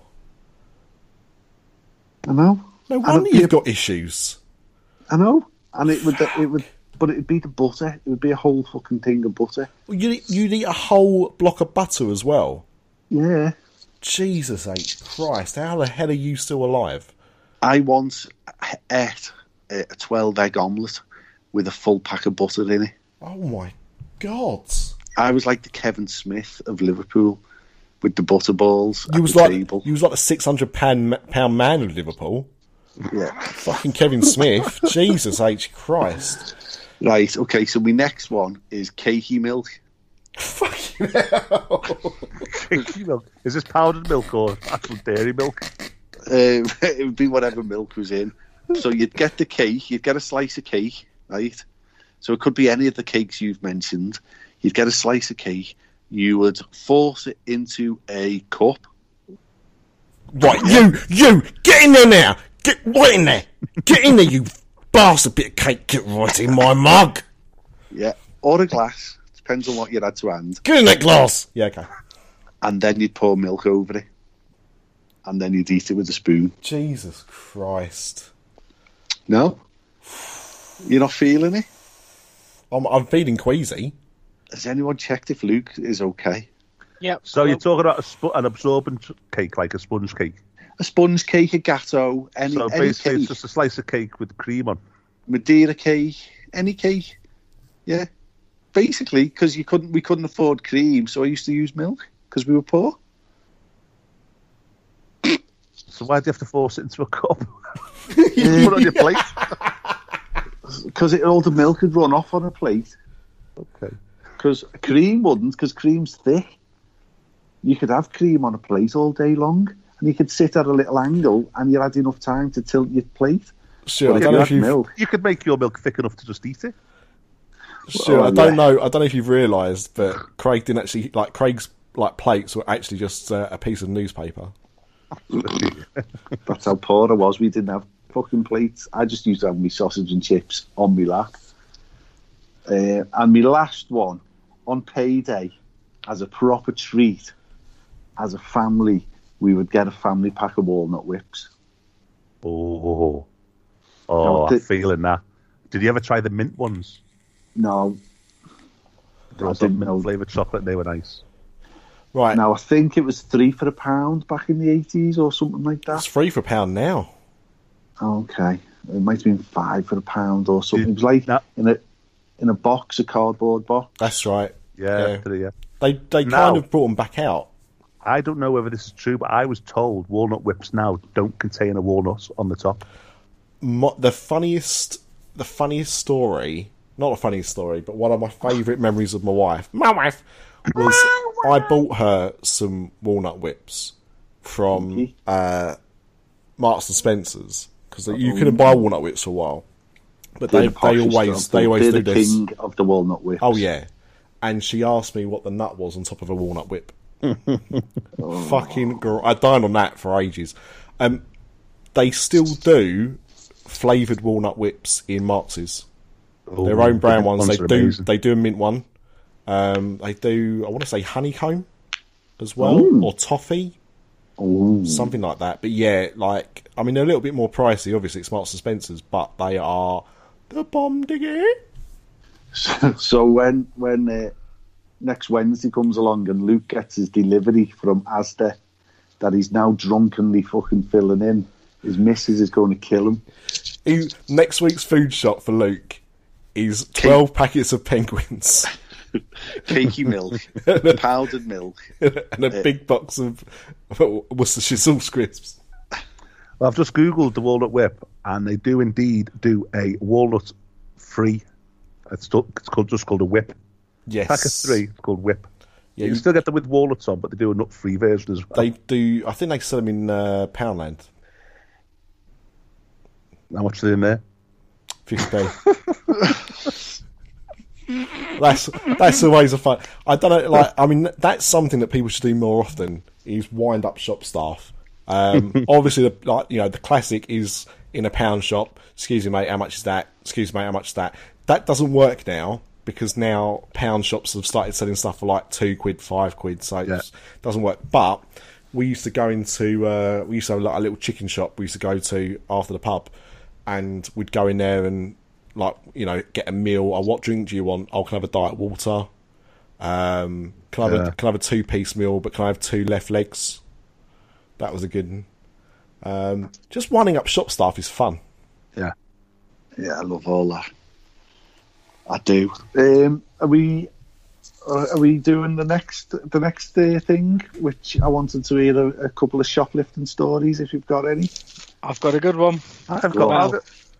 I know. No wonder you've got issues. I know. And but it'd be the butter. It would be a whole fucking thing of butter. Well, you'd eat a whole block of butter as well? Yeah. Jesus H. Christ, how the hell are you still alive? I once ate a 12-egg omelette with a full pack of butter in it. Oh my God. I was like the Kevin Smith of Liverpool with the butter balls You at was the like table. You was like the 600-pound man of Liverpool. Yeah. Fucking Kevin Smith. Jesus H. Christ. Right, okay, so my next one is cakey milk. Fucking hell. Cakey milk. Is this powdered milk or actual dairy milk? It would be whatever milk was in. So you'd get the cake, you'd get a slice of cake, right? So it could be any of the cakes you've mentioned. You'd get a slice of cake, you would force it into a cup. Right, you, get in there now. Get right in there. Get in there, you bastard bit of cake. Get right in my mug. Yeah, or a glass. Depends on what you had to hand. Get in that glass. Yeah, okay. And then you'd pour milk over it. And then you'd eat it with a spoon. Jesus Christ. No? You're not feeling it? I'm feeling queasy. Has anyone checked if Luke is okay? Yep. So you're talking about an absorbent cake, like a sponge cake? A sponge cake, a gatto, So any basically cake. it's just a slice of cake with cream on. Madeira cake, any cake. Yeah. Basically, because we couldn't afford cream, so I used to use milk because we were poor. So why do you have to force it into a cup? You put it on your plate. because all the milk had run off on a plate. Okay. Because cream wouldn't, because cream's thick. You could have cream on a plate all day long, and you could sit at a little angle, and you had enough time to tilt your plate. Sure, But I if don't you know had if you've milk, You could make your milk thick enough to just eat it. Sure, Oh, I don't yeah. know. I don't know if you've realised, but Craig didn't actually like Craig's like plates were actually just a piece of newspaper. that's how poor I was. We didn't have fucking plates. I just used to have my sausage and chips on my lap. And my last one, on payday, as a proper treat, as a family, we would get a family pack of walnut whips. Oh, Now, I'm feeling that. Did you ever try the mint ones? No, There was I didn't mint know. flavoured chocolate. They were nice. Right, Now I think it was £3 for £1 back in the 80s or something like it's that. free for £1 now. Okay, it might have been £5 for £1 or something. It was like No. in a box, a cardboard box. That's right. Yeah. They Now- kind of brought them back out. I don't know whether this is true, but I was told walnut whips now don't contain a walnut on the top. The funniest story, not the funniest story, but one of my favourite memories of my wife was I bought her some walnut whips from Marks and Spencer's because you couldn't buy walnut whips for a while, but they always They're do the this. king of the walnut whips. Oh yeah, and she asked me what the nut was on top of a walnut whip. Fucking girl, I died on that for ages. They still do flavoured walnut whips in Marks's. Their own brand ones. They are do. amazing. They do a mint one. They do. I want to say honeycomb as well, or toffee, something like that. But yeah, like I mean, they're a little bit more pricey. Obviously, it's Marks and Spencers, but they are the bomb digger. So when next Wednesday comes along and Luke gets his delivery from Asda that he's now drunkenly fucking filling in, his missus is going to kill him. Next week's food shop for Luke is 12 packets of penguins Cakey milk, powdered milk. and a big box of Worcestershire sauce crisps. Well, I've just Googled the walnut whip, and they do indeed do a walnut free. It's just called a whip. Yes. Pack of 3, it's called whip. Yeah, You can still get them with walnuts on, but they do a nut-free version as well. They do. I think they sell them in Poundland. How much are they in there? 50p. That's always a fun. I don't know. Like, I mean, that's something that people should do more often. Is wind up shop staff. Obviously, the classic is in a pound shop. Excuse me, mate. How much is that? Excuse me, mate. How much is that? That doesn't work now because now pound shops have started selling stuff for like £2, £5, so it doesn't work. But we used to go into we used to have like a little chicken shop we used to go to after the pub, and we'd go in there and get a meal. Oh, what drink do you want? Oh, can I have a diet water? Can I have a 2-piece meal, but can I have 2 left legs? That was a good one. Just winding up shop staff is fun. Yeah, I love all that. I do. Are we doing the next thing? Which I wanted to hear a couple of shoplifting stories. If you've got any, I've got a good one. I've got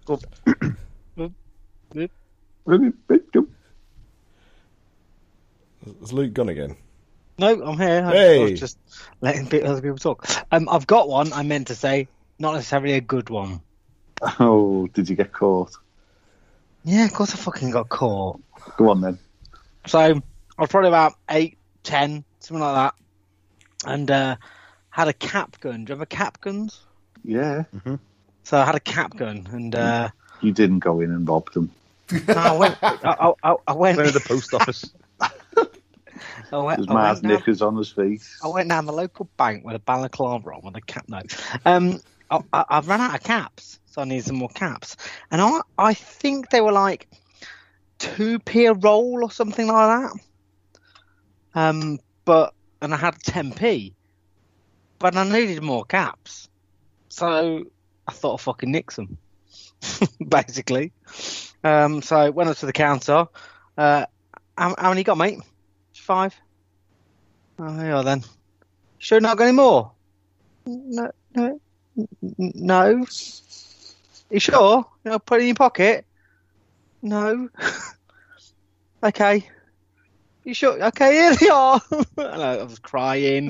Is Luke gone again? No, I'm here. I Hey. was just letting other people talk. I've got one. I meant to say, not necessarily a good one. Oh, did you get caught? Yeah, of course I fucking got caught. Go on then. So I was probably about 8, 10, something like that, and had a cap gun. Do you have a cap guns? Yeah, So I had a cap gun, and you didn't go in and rob them. I went. I went. to the post office. There's Mars knickers on his face. I went down the local bank with a balaclava on with a cap. No, I've run out of caps, so I need some more caps. And I think they were like 2p a roll or something like that. And I had 10p, but I needed more caps, so I thought I'd fucking nix them, basically. So I went up to the counter. How many you got, mate? 5. Oh, yeah, then. Sure, not got any more? No. You sure? Put it in your pocket. No. Okay. You sure? Okay, here they are. And I was crying.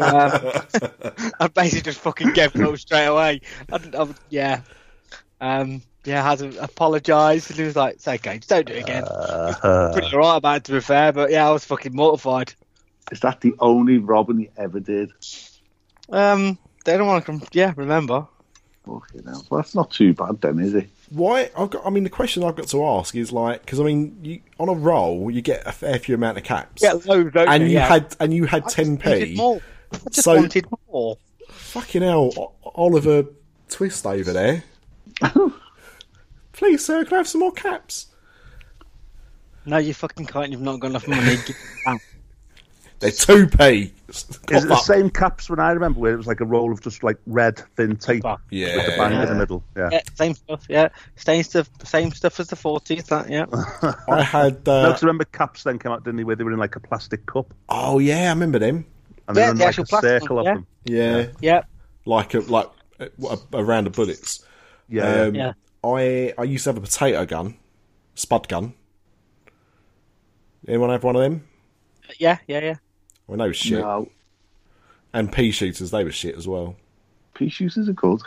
I basically just fucking gave up straight away. Yeah. I had to apologise. And he was like, it's okay, just don't do it again. Pretty alright about it, to be fair, but yeah, I was fucking mortified. Is that the only robbing he ever did? They don't want to come. Yeah, remember. Okay, now. Well, that's not too bad then, is it? Why? The question I've got to ask is like, because on a roll you get a fair few amount of caps. Yeah, loads, don't and you? You had 10p. More. I just wanted more. Fucking hell, Oliver Twist over there. Please, sir, can I have some more caps? No, you fucking can't. You've not got enough money. They're 2p. Is it the same caps when I remember where it was like a roll of just like red thin tape Yeah. with the bang in the middle? Yeah, same stuff. Yeah, same stuff as the 40s. That yeah. I had. No, because remember caps then came out, didn't they? Where they were in like a plastic cup. Oh yeah, I remember them. And they were in the like actual a plastic circle one, of them. Yeah. Yeah. Like a round of bullets. Yeah. I used to have a potato gun, spud gun. Anyone have one of them? Yeah. Well, they were shit. No. And pea shooters, they were shit as well. Pea shooters are good.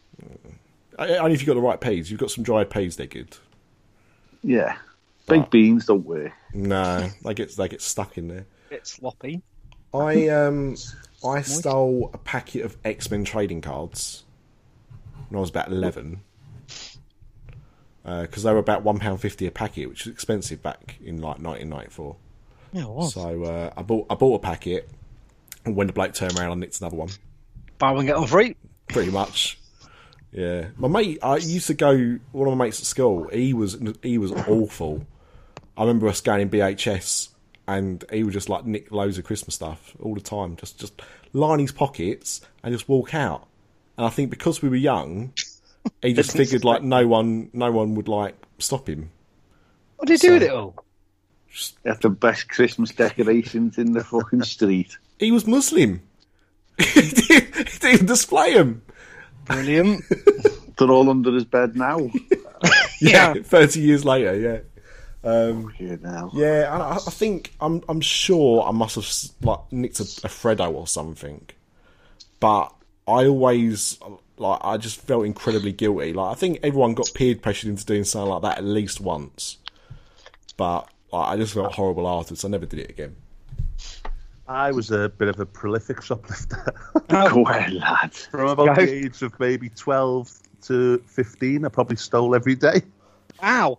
Only if you've got the right peas. If you've got some dried peas, they're good. Yeah. Baked beans don't work. No, they get stuck in there. Bit sloppy. I stole a packet of X-Men trading cards when I was about 11. Because they were about £1.50 a packet, which was expensive back in like 1994. Yeah, it was. So I bought a packet, and when the bloke turned around, I nicked another one. Buy one, get on free. Pretty much. Yeah, my mate. I used to go. One of my mates at school. He was awful. I remember us going in BHS, and he would just like nick loads of Christmas stuff all the time. Just line his pockets and just walk out. And I think because we were young, he just figured like no one would like stop him. What did he do with it all? That's the best Christmas decorations in the fucking street. He was Muslim. He didn't display them. Brilliant. They're all under his bed now. Yeah, 30 years later. Yeah. Now. Yeah, and I think I'm sure I must have like nicked a Freddo or something, but I always I just felt incredibly guilty. Like I think everyone got peer pressured into doing something like that at least once, but I just felt horrible afterwards. I never did it again. I was a bit of a prolific shoplifter. Go ahead, lad. From about the age of maybe 12 to 15, I probably stole every day. Wow.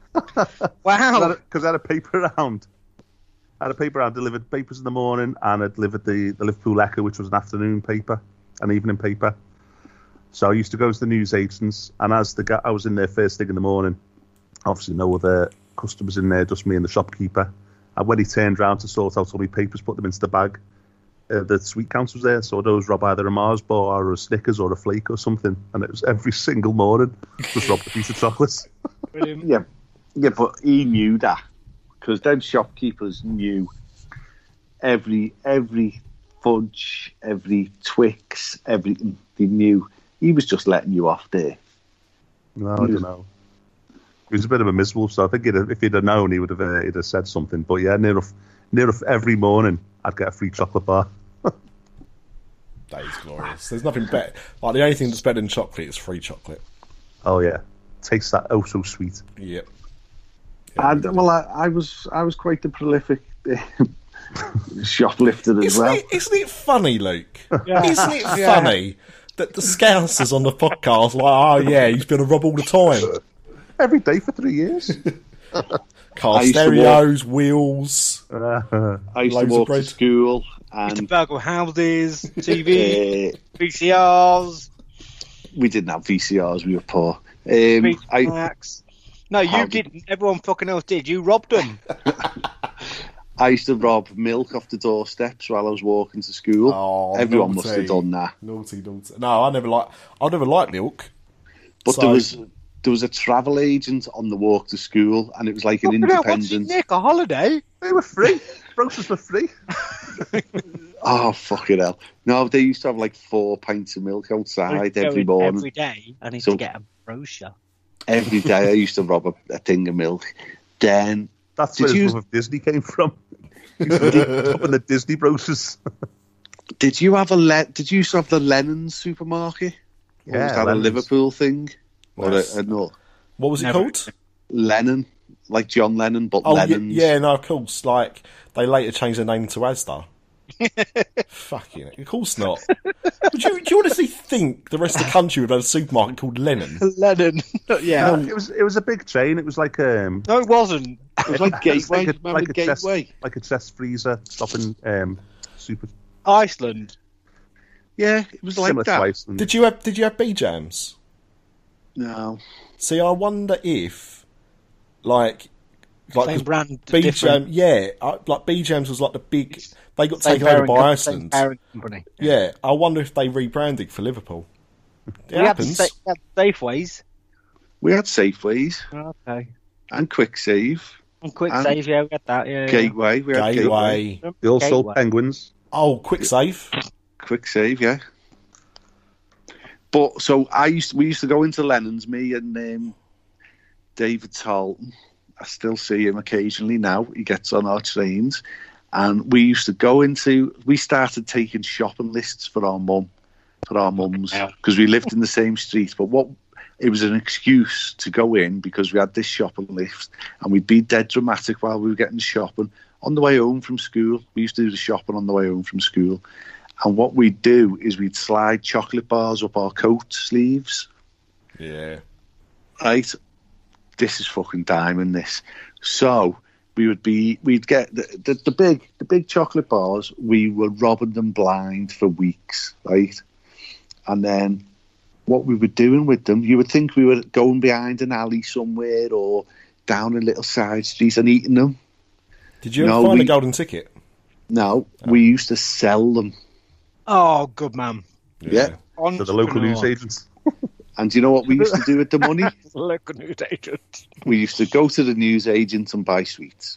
Wow. Because I had a paper round. Delivered papers in the morning, and I delivered the Liverpool Echo, which was an afternoon paper, an evening paper. So I used to go to the newsagents, and as I was in there first thing in the morning, obviously no other customers in there, just me and the shopkeeper. And when he turned round to sort out all my papers, put them into the bag, the sweet counter was there, so I'd always rob either a Mars bar or a Snickers or a Flake or something, and it was every single morning, just robbed a piece of chocolates. Yeah, but he knew that, because them shopkeepers knew every fudge, every Twix, everything. They knew. He was just letting you off there. No, I don't know. He was a bit of a miserable, so I think if he'd have known, he'd have said something. But yeah, near enough every morning, I'd get a free chocolate bar. That is glorious. There's nothing better. Like the only thing that's better than chocolate is free chocolate. Oh yeah, tastes that oh so sweet. Yep. And well, I was quite the prolific shoplifter as well. Isn't it funny, Luke? Yeah. Isn't it funny that the Scousers on the podcast like, oh yeah, he's been a rob all the time. Every day for 3 years. Car stereos, wheels. I used to walk to school and burgle houses, TV, VCRs. We didn't have VCRs. We were poor. No, you didn't. Everyone fucking else did. You robbed them. I used to rob milk off the doorsteps while I was walking to school. Oh, everyone naughty. must have done that. Naughty. No, I never liked milk. But there was a travel agent on the walk to school, and it was like an independent. Nick, a holiday? They were free. Brochures were free. Oh, fucking hell. No, they used to have like 4 pints of milk outside every morning. Every day. I need to get a brochure. Every day I used to rob a thing of milk. Then That's where his love of Disney came from. He used to dig up in the Disney brochures. did you have used to have the Lennon supermarket? Or was that Lennon's. a Liverpool thing? Yes. Or no? What was it Never. called? Lennon, like John Lennon, but Oh, Lennon's. yeah, no, of course. Like, they later changed their name to Asda. Fucking it. Of course not. Do you honestly think the rest of the country would have a supermarket called Lennon? Lennon. Yeah. It was a big chain. It was like No, it wasn't. It was like Gateway. Remember Gateway? like a chest freezer stopping super Iceland. Yeah, it was like similar to that. Iceland. Did you have B-Jams? No. See, I wonder if, like Same 'cause brand, B-Jam, different. yeah, like B-Jams was like the big. They got Same taken over parent by com- Iceland. Same parent company. Yeah, I wonder if they rebranded for Liverpool. It We had happens. Safeways. We had Safeways Okay. and Quick Save. And Quick And Save, yeah, we had that. Yeah. Gateway. We had Gateway. Gateway. They all sold Gateway. penguins. Oh, Quick Save. Quick Save, yeah. But so we used to go into Lennon's, me and David Talton. I still see him occasionally now. He gets on our trains, and we started taking shopping lists for our mums, because we lived in the same street. But it was an excuse to go in because we had this shopping list, and we'd be dead dramatic while we were getting shopping on the way home from school. We used to do the shopping on the way home from school. And what we'd do is we'd slide chocolate bars up our coat sleeves. Yeah. Right? This is fucking diamond, this. So we'd get the big chocolate bars. We were robbing them blind for weeks, right? And then what we were doing with them, you would think we were going behind an alley somewhere or down a little side street and eating them. Did you ever find a golden ticket? No, we used to sell them. Oh, good man. Yeah. To the local news agents. And do you know what we used to do with the money? Local news agent. We used to go to the news agent and buy sweets.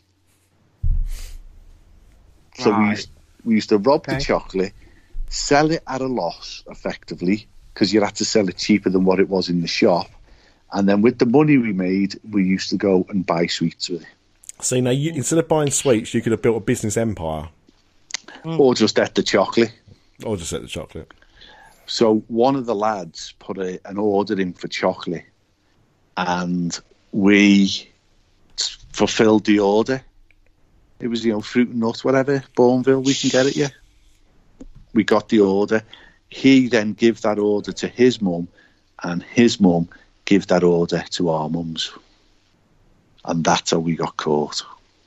So Right. we used to rob the Okay. chocolate, sell it at a loss, effectively, because you had to sell it cheaper than what it was in the shop. And then with the money we made, we used to go and buy sweets with it. See, now, instead of buying sweets, you could have built a business empire. Or just ate the chocolate. Or just ate the chocolate. So one of the lads put an order in for chocolate, and we fulfilled the order. It was, fruit and nut, whatever, Bourneville, we can get it, yeah. We got the order. He then gave that order to his mum, and his mum gave that order to our mums. And that's how we got caught.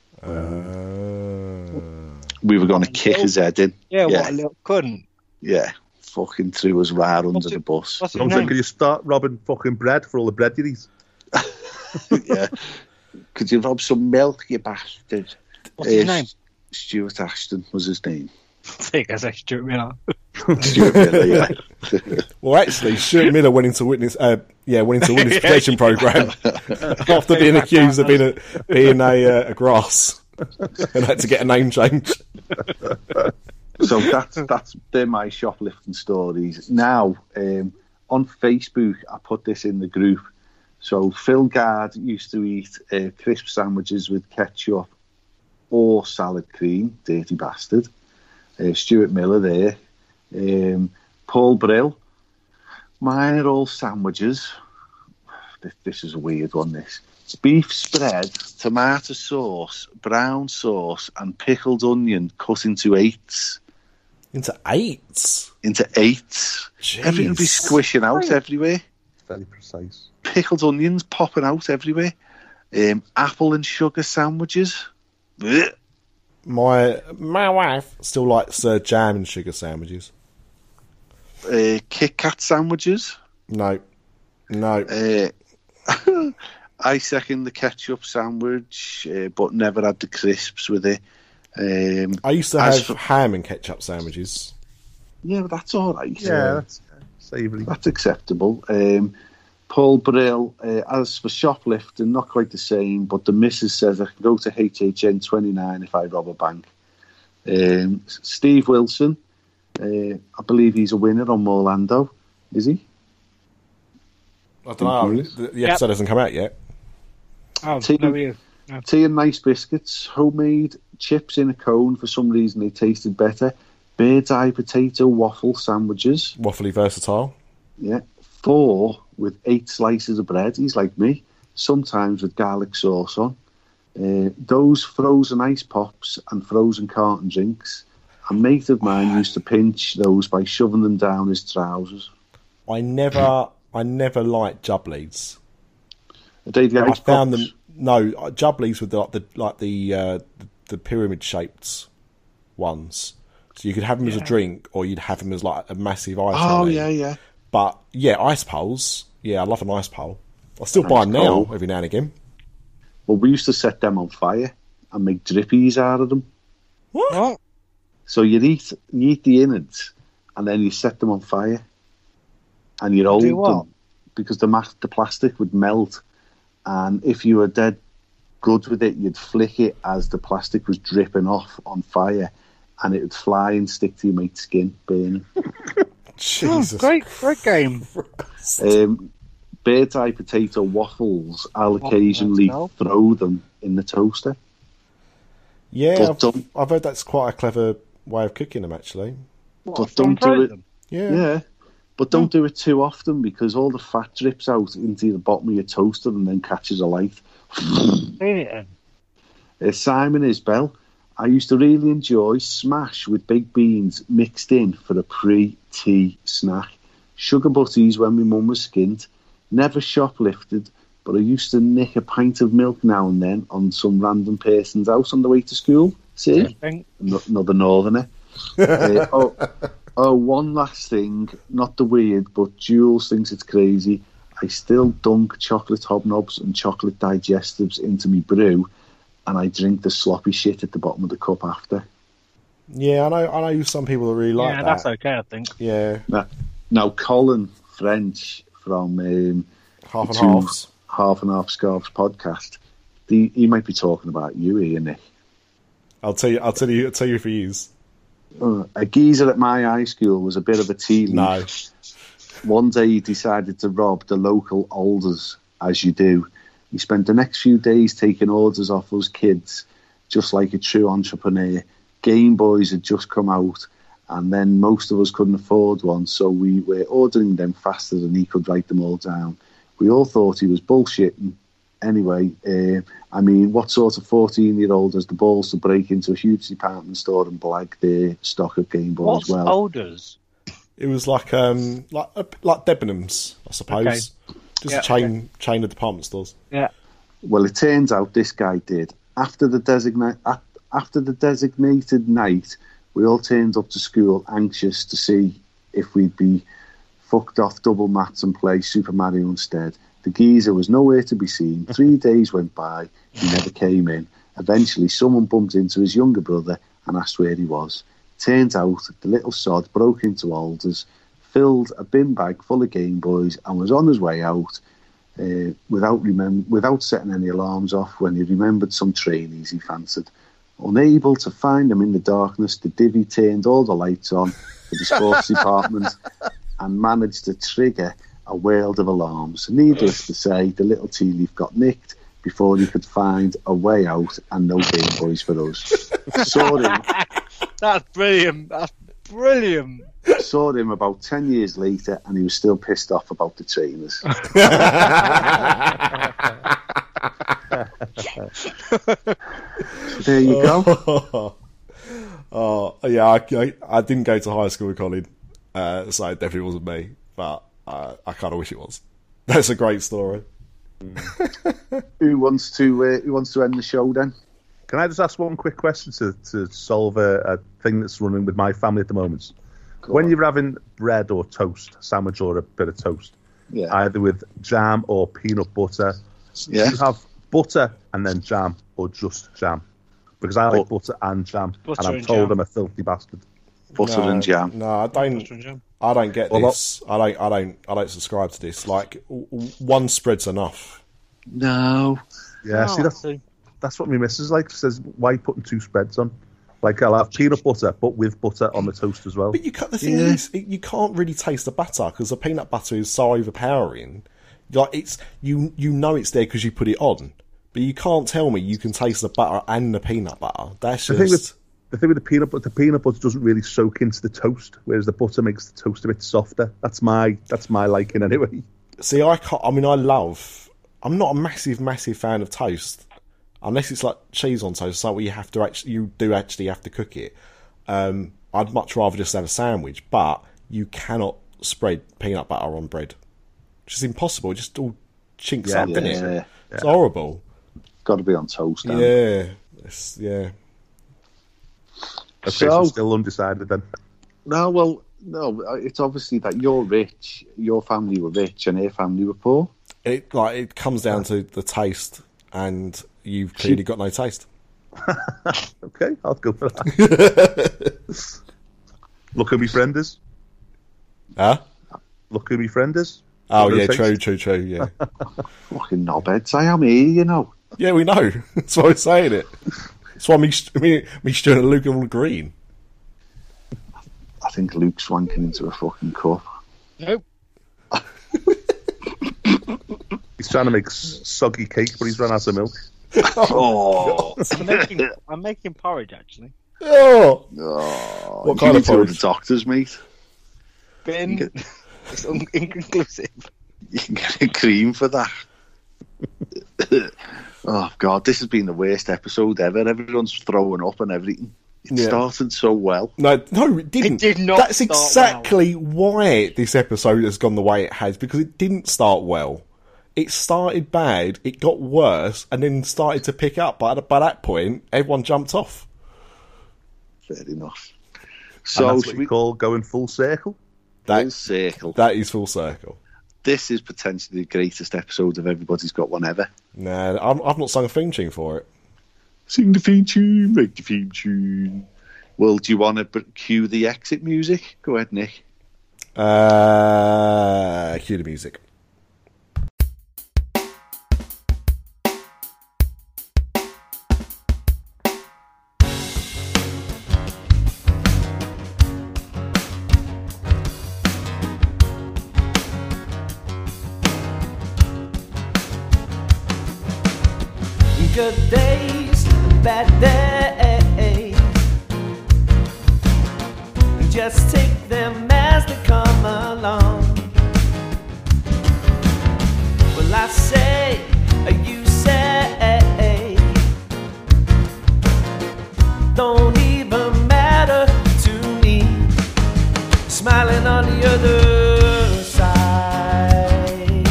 We were going to kick his head in. Yeah, what a little couldn't. Yeah, fucking threw us right under the bus. What's his I'm saying, name? could you start robbing fucking bread for all the bread you eat? Yeah. Could you rob some milk, you bastard? What's his name? Stuart Ashton was his name. I think I said Stuart Miller. Stuart Miller, yeah. Well, actually, Stuart Miller went into witness protection program after being accused of being a grass and had to get a name change. So they're my shoplifting stories. Now, on Facebook, I put this in the group. So Phil Gard used to eat crisp sandwiches with ketchup or salad cream, dirty bastard. Stuart Miller there. Paul Brill. Mine are all sandwiches. This is a weird one, this. Beef spread, tomato sauce, brown sauce, and pickled onion cut into eights. Into eights? Everything would be squishing out everywhere. Very precise. Pickled onions popping out everywhere. Apple and sugar sandwiches. Blech. My wife still likes jam and sugar sandwiches. Kit Kat sandwiches. No. I second the ketchup sandwich, but never had the crisps with it. I used to have ham and ketchup sandwiches. Yeah, but that's all right. Yeah, that's savoury. That's acceptable. Paul Brill, as for shoplifting, not quite the same, but the missus says I can go to HHN 29 if I rob a bank. Steve Wilson, I believe he's a winner on Morlando, is he? I don't know. The episode hasn't come out yet. Oh, Tea, no, you. No. tea and nice biscuits, homemade chips in a cone. For some reason, they tasted better. Bird's eye potato waffle sandwiches. Waffly versatile. Yeah, 4 with 8 slices of bread. He's like me. Sometimes with garlic sauce on. Those frozen ice pops and frozen carton drinks. A mate of mine used to pinch those by shoving them down his trousers. I never liked Jubblies. I found them. No, Jubblies with the pyramid shaped ones. So you could have them as a drink, or you'd have them as like a massive ice. Oh rally. yeah. But yeah, ice poles. Yeah, I love an ice pole. I still buy them now every now and again. Well, we used to set them on fire and make drippies out of them. What? So you eat the innards, and then you set them on fire, and you hold them because the plastic would melt, and if you were dead good with it, you'd flick it as the plastic was dripping off on fire, and it would fly and stick to your mate's skin, burning. Jesus, great game. Bird's eye potato waffles. I'll occasionally throw them in the toaster. Yeah, I've heard that's quite a clever way of cooking them, actually. But don't do it. Yeah. But don't do it too often because all the fat drips out into the bottom of your toaster and then catches alight. Simon Isbell. I used to really enjoy smash with baked beans mixed in for a pre-tea snack. Sugar butties when my mum was skint. Never shoplifted, but I used to nick a pint of milk now and then on some random person's house on the way to school. See? Another northerner. One last thing. Not the weird, but Jules thinks it's crazy. I still dunk chocolate hobnobs and chocolate digestives into me brew, and I drink the sloppy shit at the bottom of the cup after. Yeah, I know some people that really like that. Yeah, that's okay, I think. Yeah. Now Colin French from Half and Half Scarves podcast, he might be talking about you here, Nick. I'll tell you if he is. A geezer at my high school was a bit of a tea leaf. No. One day he decided to rob the local Alders, as you do. He spent the next few days taking orders off us kids, just like a true entrepreneur. Game Boys had just come out, and then most of us couldn't afford one, so we were ordering them faster than he could write them all down. We all thought he was bullshitting. Anyway, what sort of 14-year-old has the balls to break into a huge department store and blag their stock of Game Boys? What's Alders? It was like Debenhams, I suppose. Okay. Just a chain of department stores. Yeah. Well, it turns out this guy did. After the designated night, we all turned up to school anxious to see if we'd be fucked off double mats and play Super Mario instead. The geezer was nowhere to be seen. 3 days went by. He never came in. Eventually, someone bumped into his younger brother and asked where he was. Turns out the little sod broke into Alders, filled a bin bag full of Game Boys, and was on his way out without setting any alarms off when he remembered some trainees he fancied. Unable to find them in the darkness, the divvy turned all the lights on for the sports department and managed to trigger a world of alarms. Needless to say, the little tea leaf got nicked before he could find a way out and no Game Boys for us. Saw him. That's brilliant. That's brilliant. Saw him about 10 years later and he was still pissed off about the trainers. There you go. Yeah, I didn't go to high school with Colin, so it definitely wasn't me, but I kind of wish it was. That's a great story. Who wants to end the show then? Can I just ask one quick question to solve a thing that's running with my family at the moment? When you're having bread or toast, sandwich or a bit of toast, either with jam or peanut butter, do you have butter and then jam or just jam? Because I like butter and jam, and I'm told I'm a filthy bastard. Butter and jam. No, I don't. I don't get this. I don't subscribe to this. Like one spread's enough. No. Yeah, see that's what my missus like. She says, why are you putting 2 spreads on? Like I'll have peanut butter, but with butter on the toast as well. But the thing is, you can't really taste the butter because the peanut butter is so overpowering. Like it's you know it's there because you put it on, but you can't tell me you can taste the butter and the peanut butter. That's just the thing with the peanut butter doesn't really soak into the toast, whereas the butter makes the toast a bit softer. That's my liking anyway. See, I can't. I mean, I'm not a massive fan of toast, unless it's like cheese on toast, so where you have to actually have to cook it. I'd much rather just have a sandwich, but you cannot spread peanut butter on bread. It's just impossible. It just all chinks up, doesn't it? Yeah. It's horrible. Got to be on toast. Yeah. Okay, so still undecided then. No, it's obviously that you're rich, your family were rich, and her family were poor. It comes down to the taste, and you've clearly got no taste. Okay, I'll go for that. Look who my friend is. Huh? Look who my friend is. Oh, yeah, true, yeah. Fucking knobheads, I am here, you know. Yeah, we know. That's why I'm saying it. That's why me, Stu and Luke are all green. I think Luke's wanking into a fucking cup. Nope. He's trying to make soggy cake, but he's run out of milk. Oh. I'm making porridge, actually. Oh. What kind of porridge? The doctors, mate. Bin. It's inconclusive. You can get a cream for that. Oh, God, this has been the worst episode ever. Everyone's throwing up and everything. It started so well. No, it didn't. It did not. That's exactly why this episode has gone the way it has, because it didn't start well. It started bad, it got worse, and then started to pick up. But by that point, everyone jumped off. Fair enough. So, and that's what we call going full circle? Full circle. That is full circle. This is potentially the greatest episode of Everybody's Got One ever. Nah, I've not sung a theme tune for it. Sing the theme tune, make the theme tune. Well, do you want to cue the exit music? Go ahead, Nick. Cue the music. Good days, bad days. Just take them as they come along. Well, I say, you say, don't even matter to me. Smiling on the other side.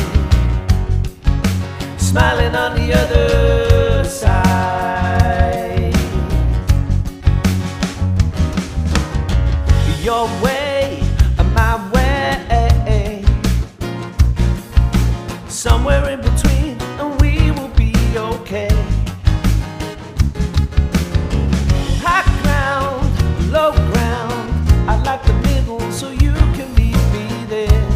Smiling on the other side. Your way, my way. Somewhere in between, and we will be okay. High ground, low ground. I like the middle, so you can meet me there.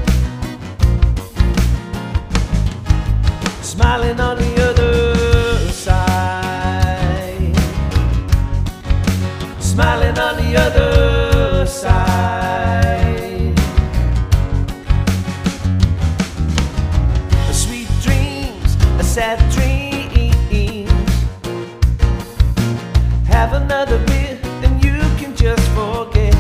Smiling on the other side. Smiling on the other side. The sweet dreams, the sad dreams. Have another beer and you can just forget.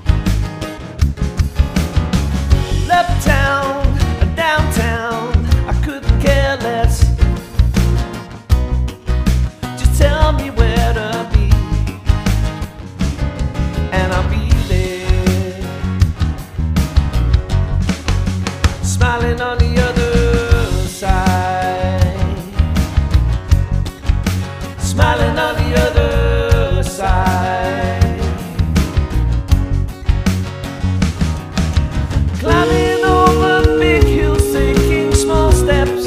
Uptown, downtown, I couldn't care less. Just tell me where to be, and I'll be there. Smiling on the other side. Smiling on the other side. Climbing over big hills, taking small steps.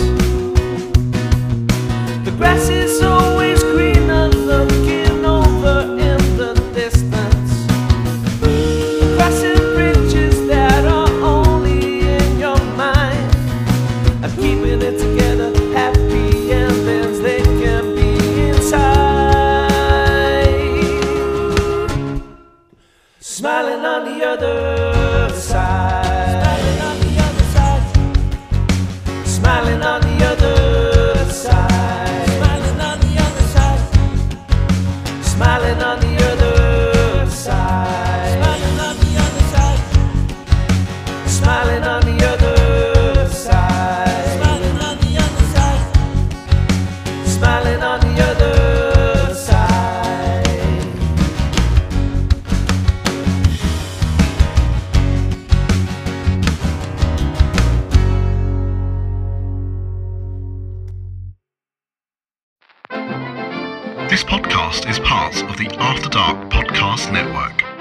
The grass is always greener, looking over in the distance. Crossing bridges that are only in your mind. I'm keeping it together, happy endings they can be inside. Smiling on the other side. Smiling on the other side. This podcast is part of the After Dark Podcast Network.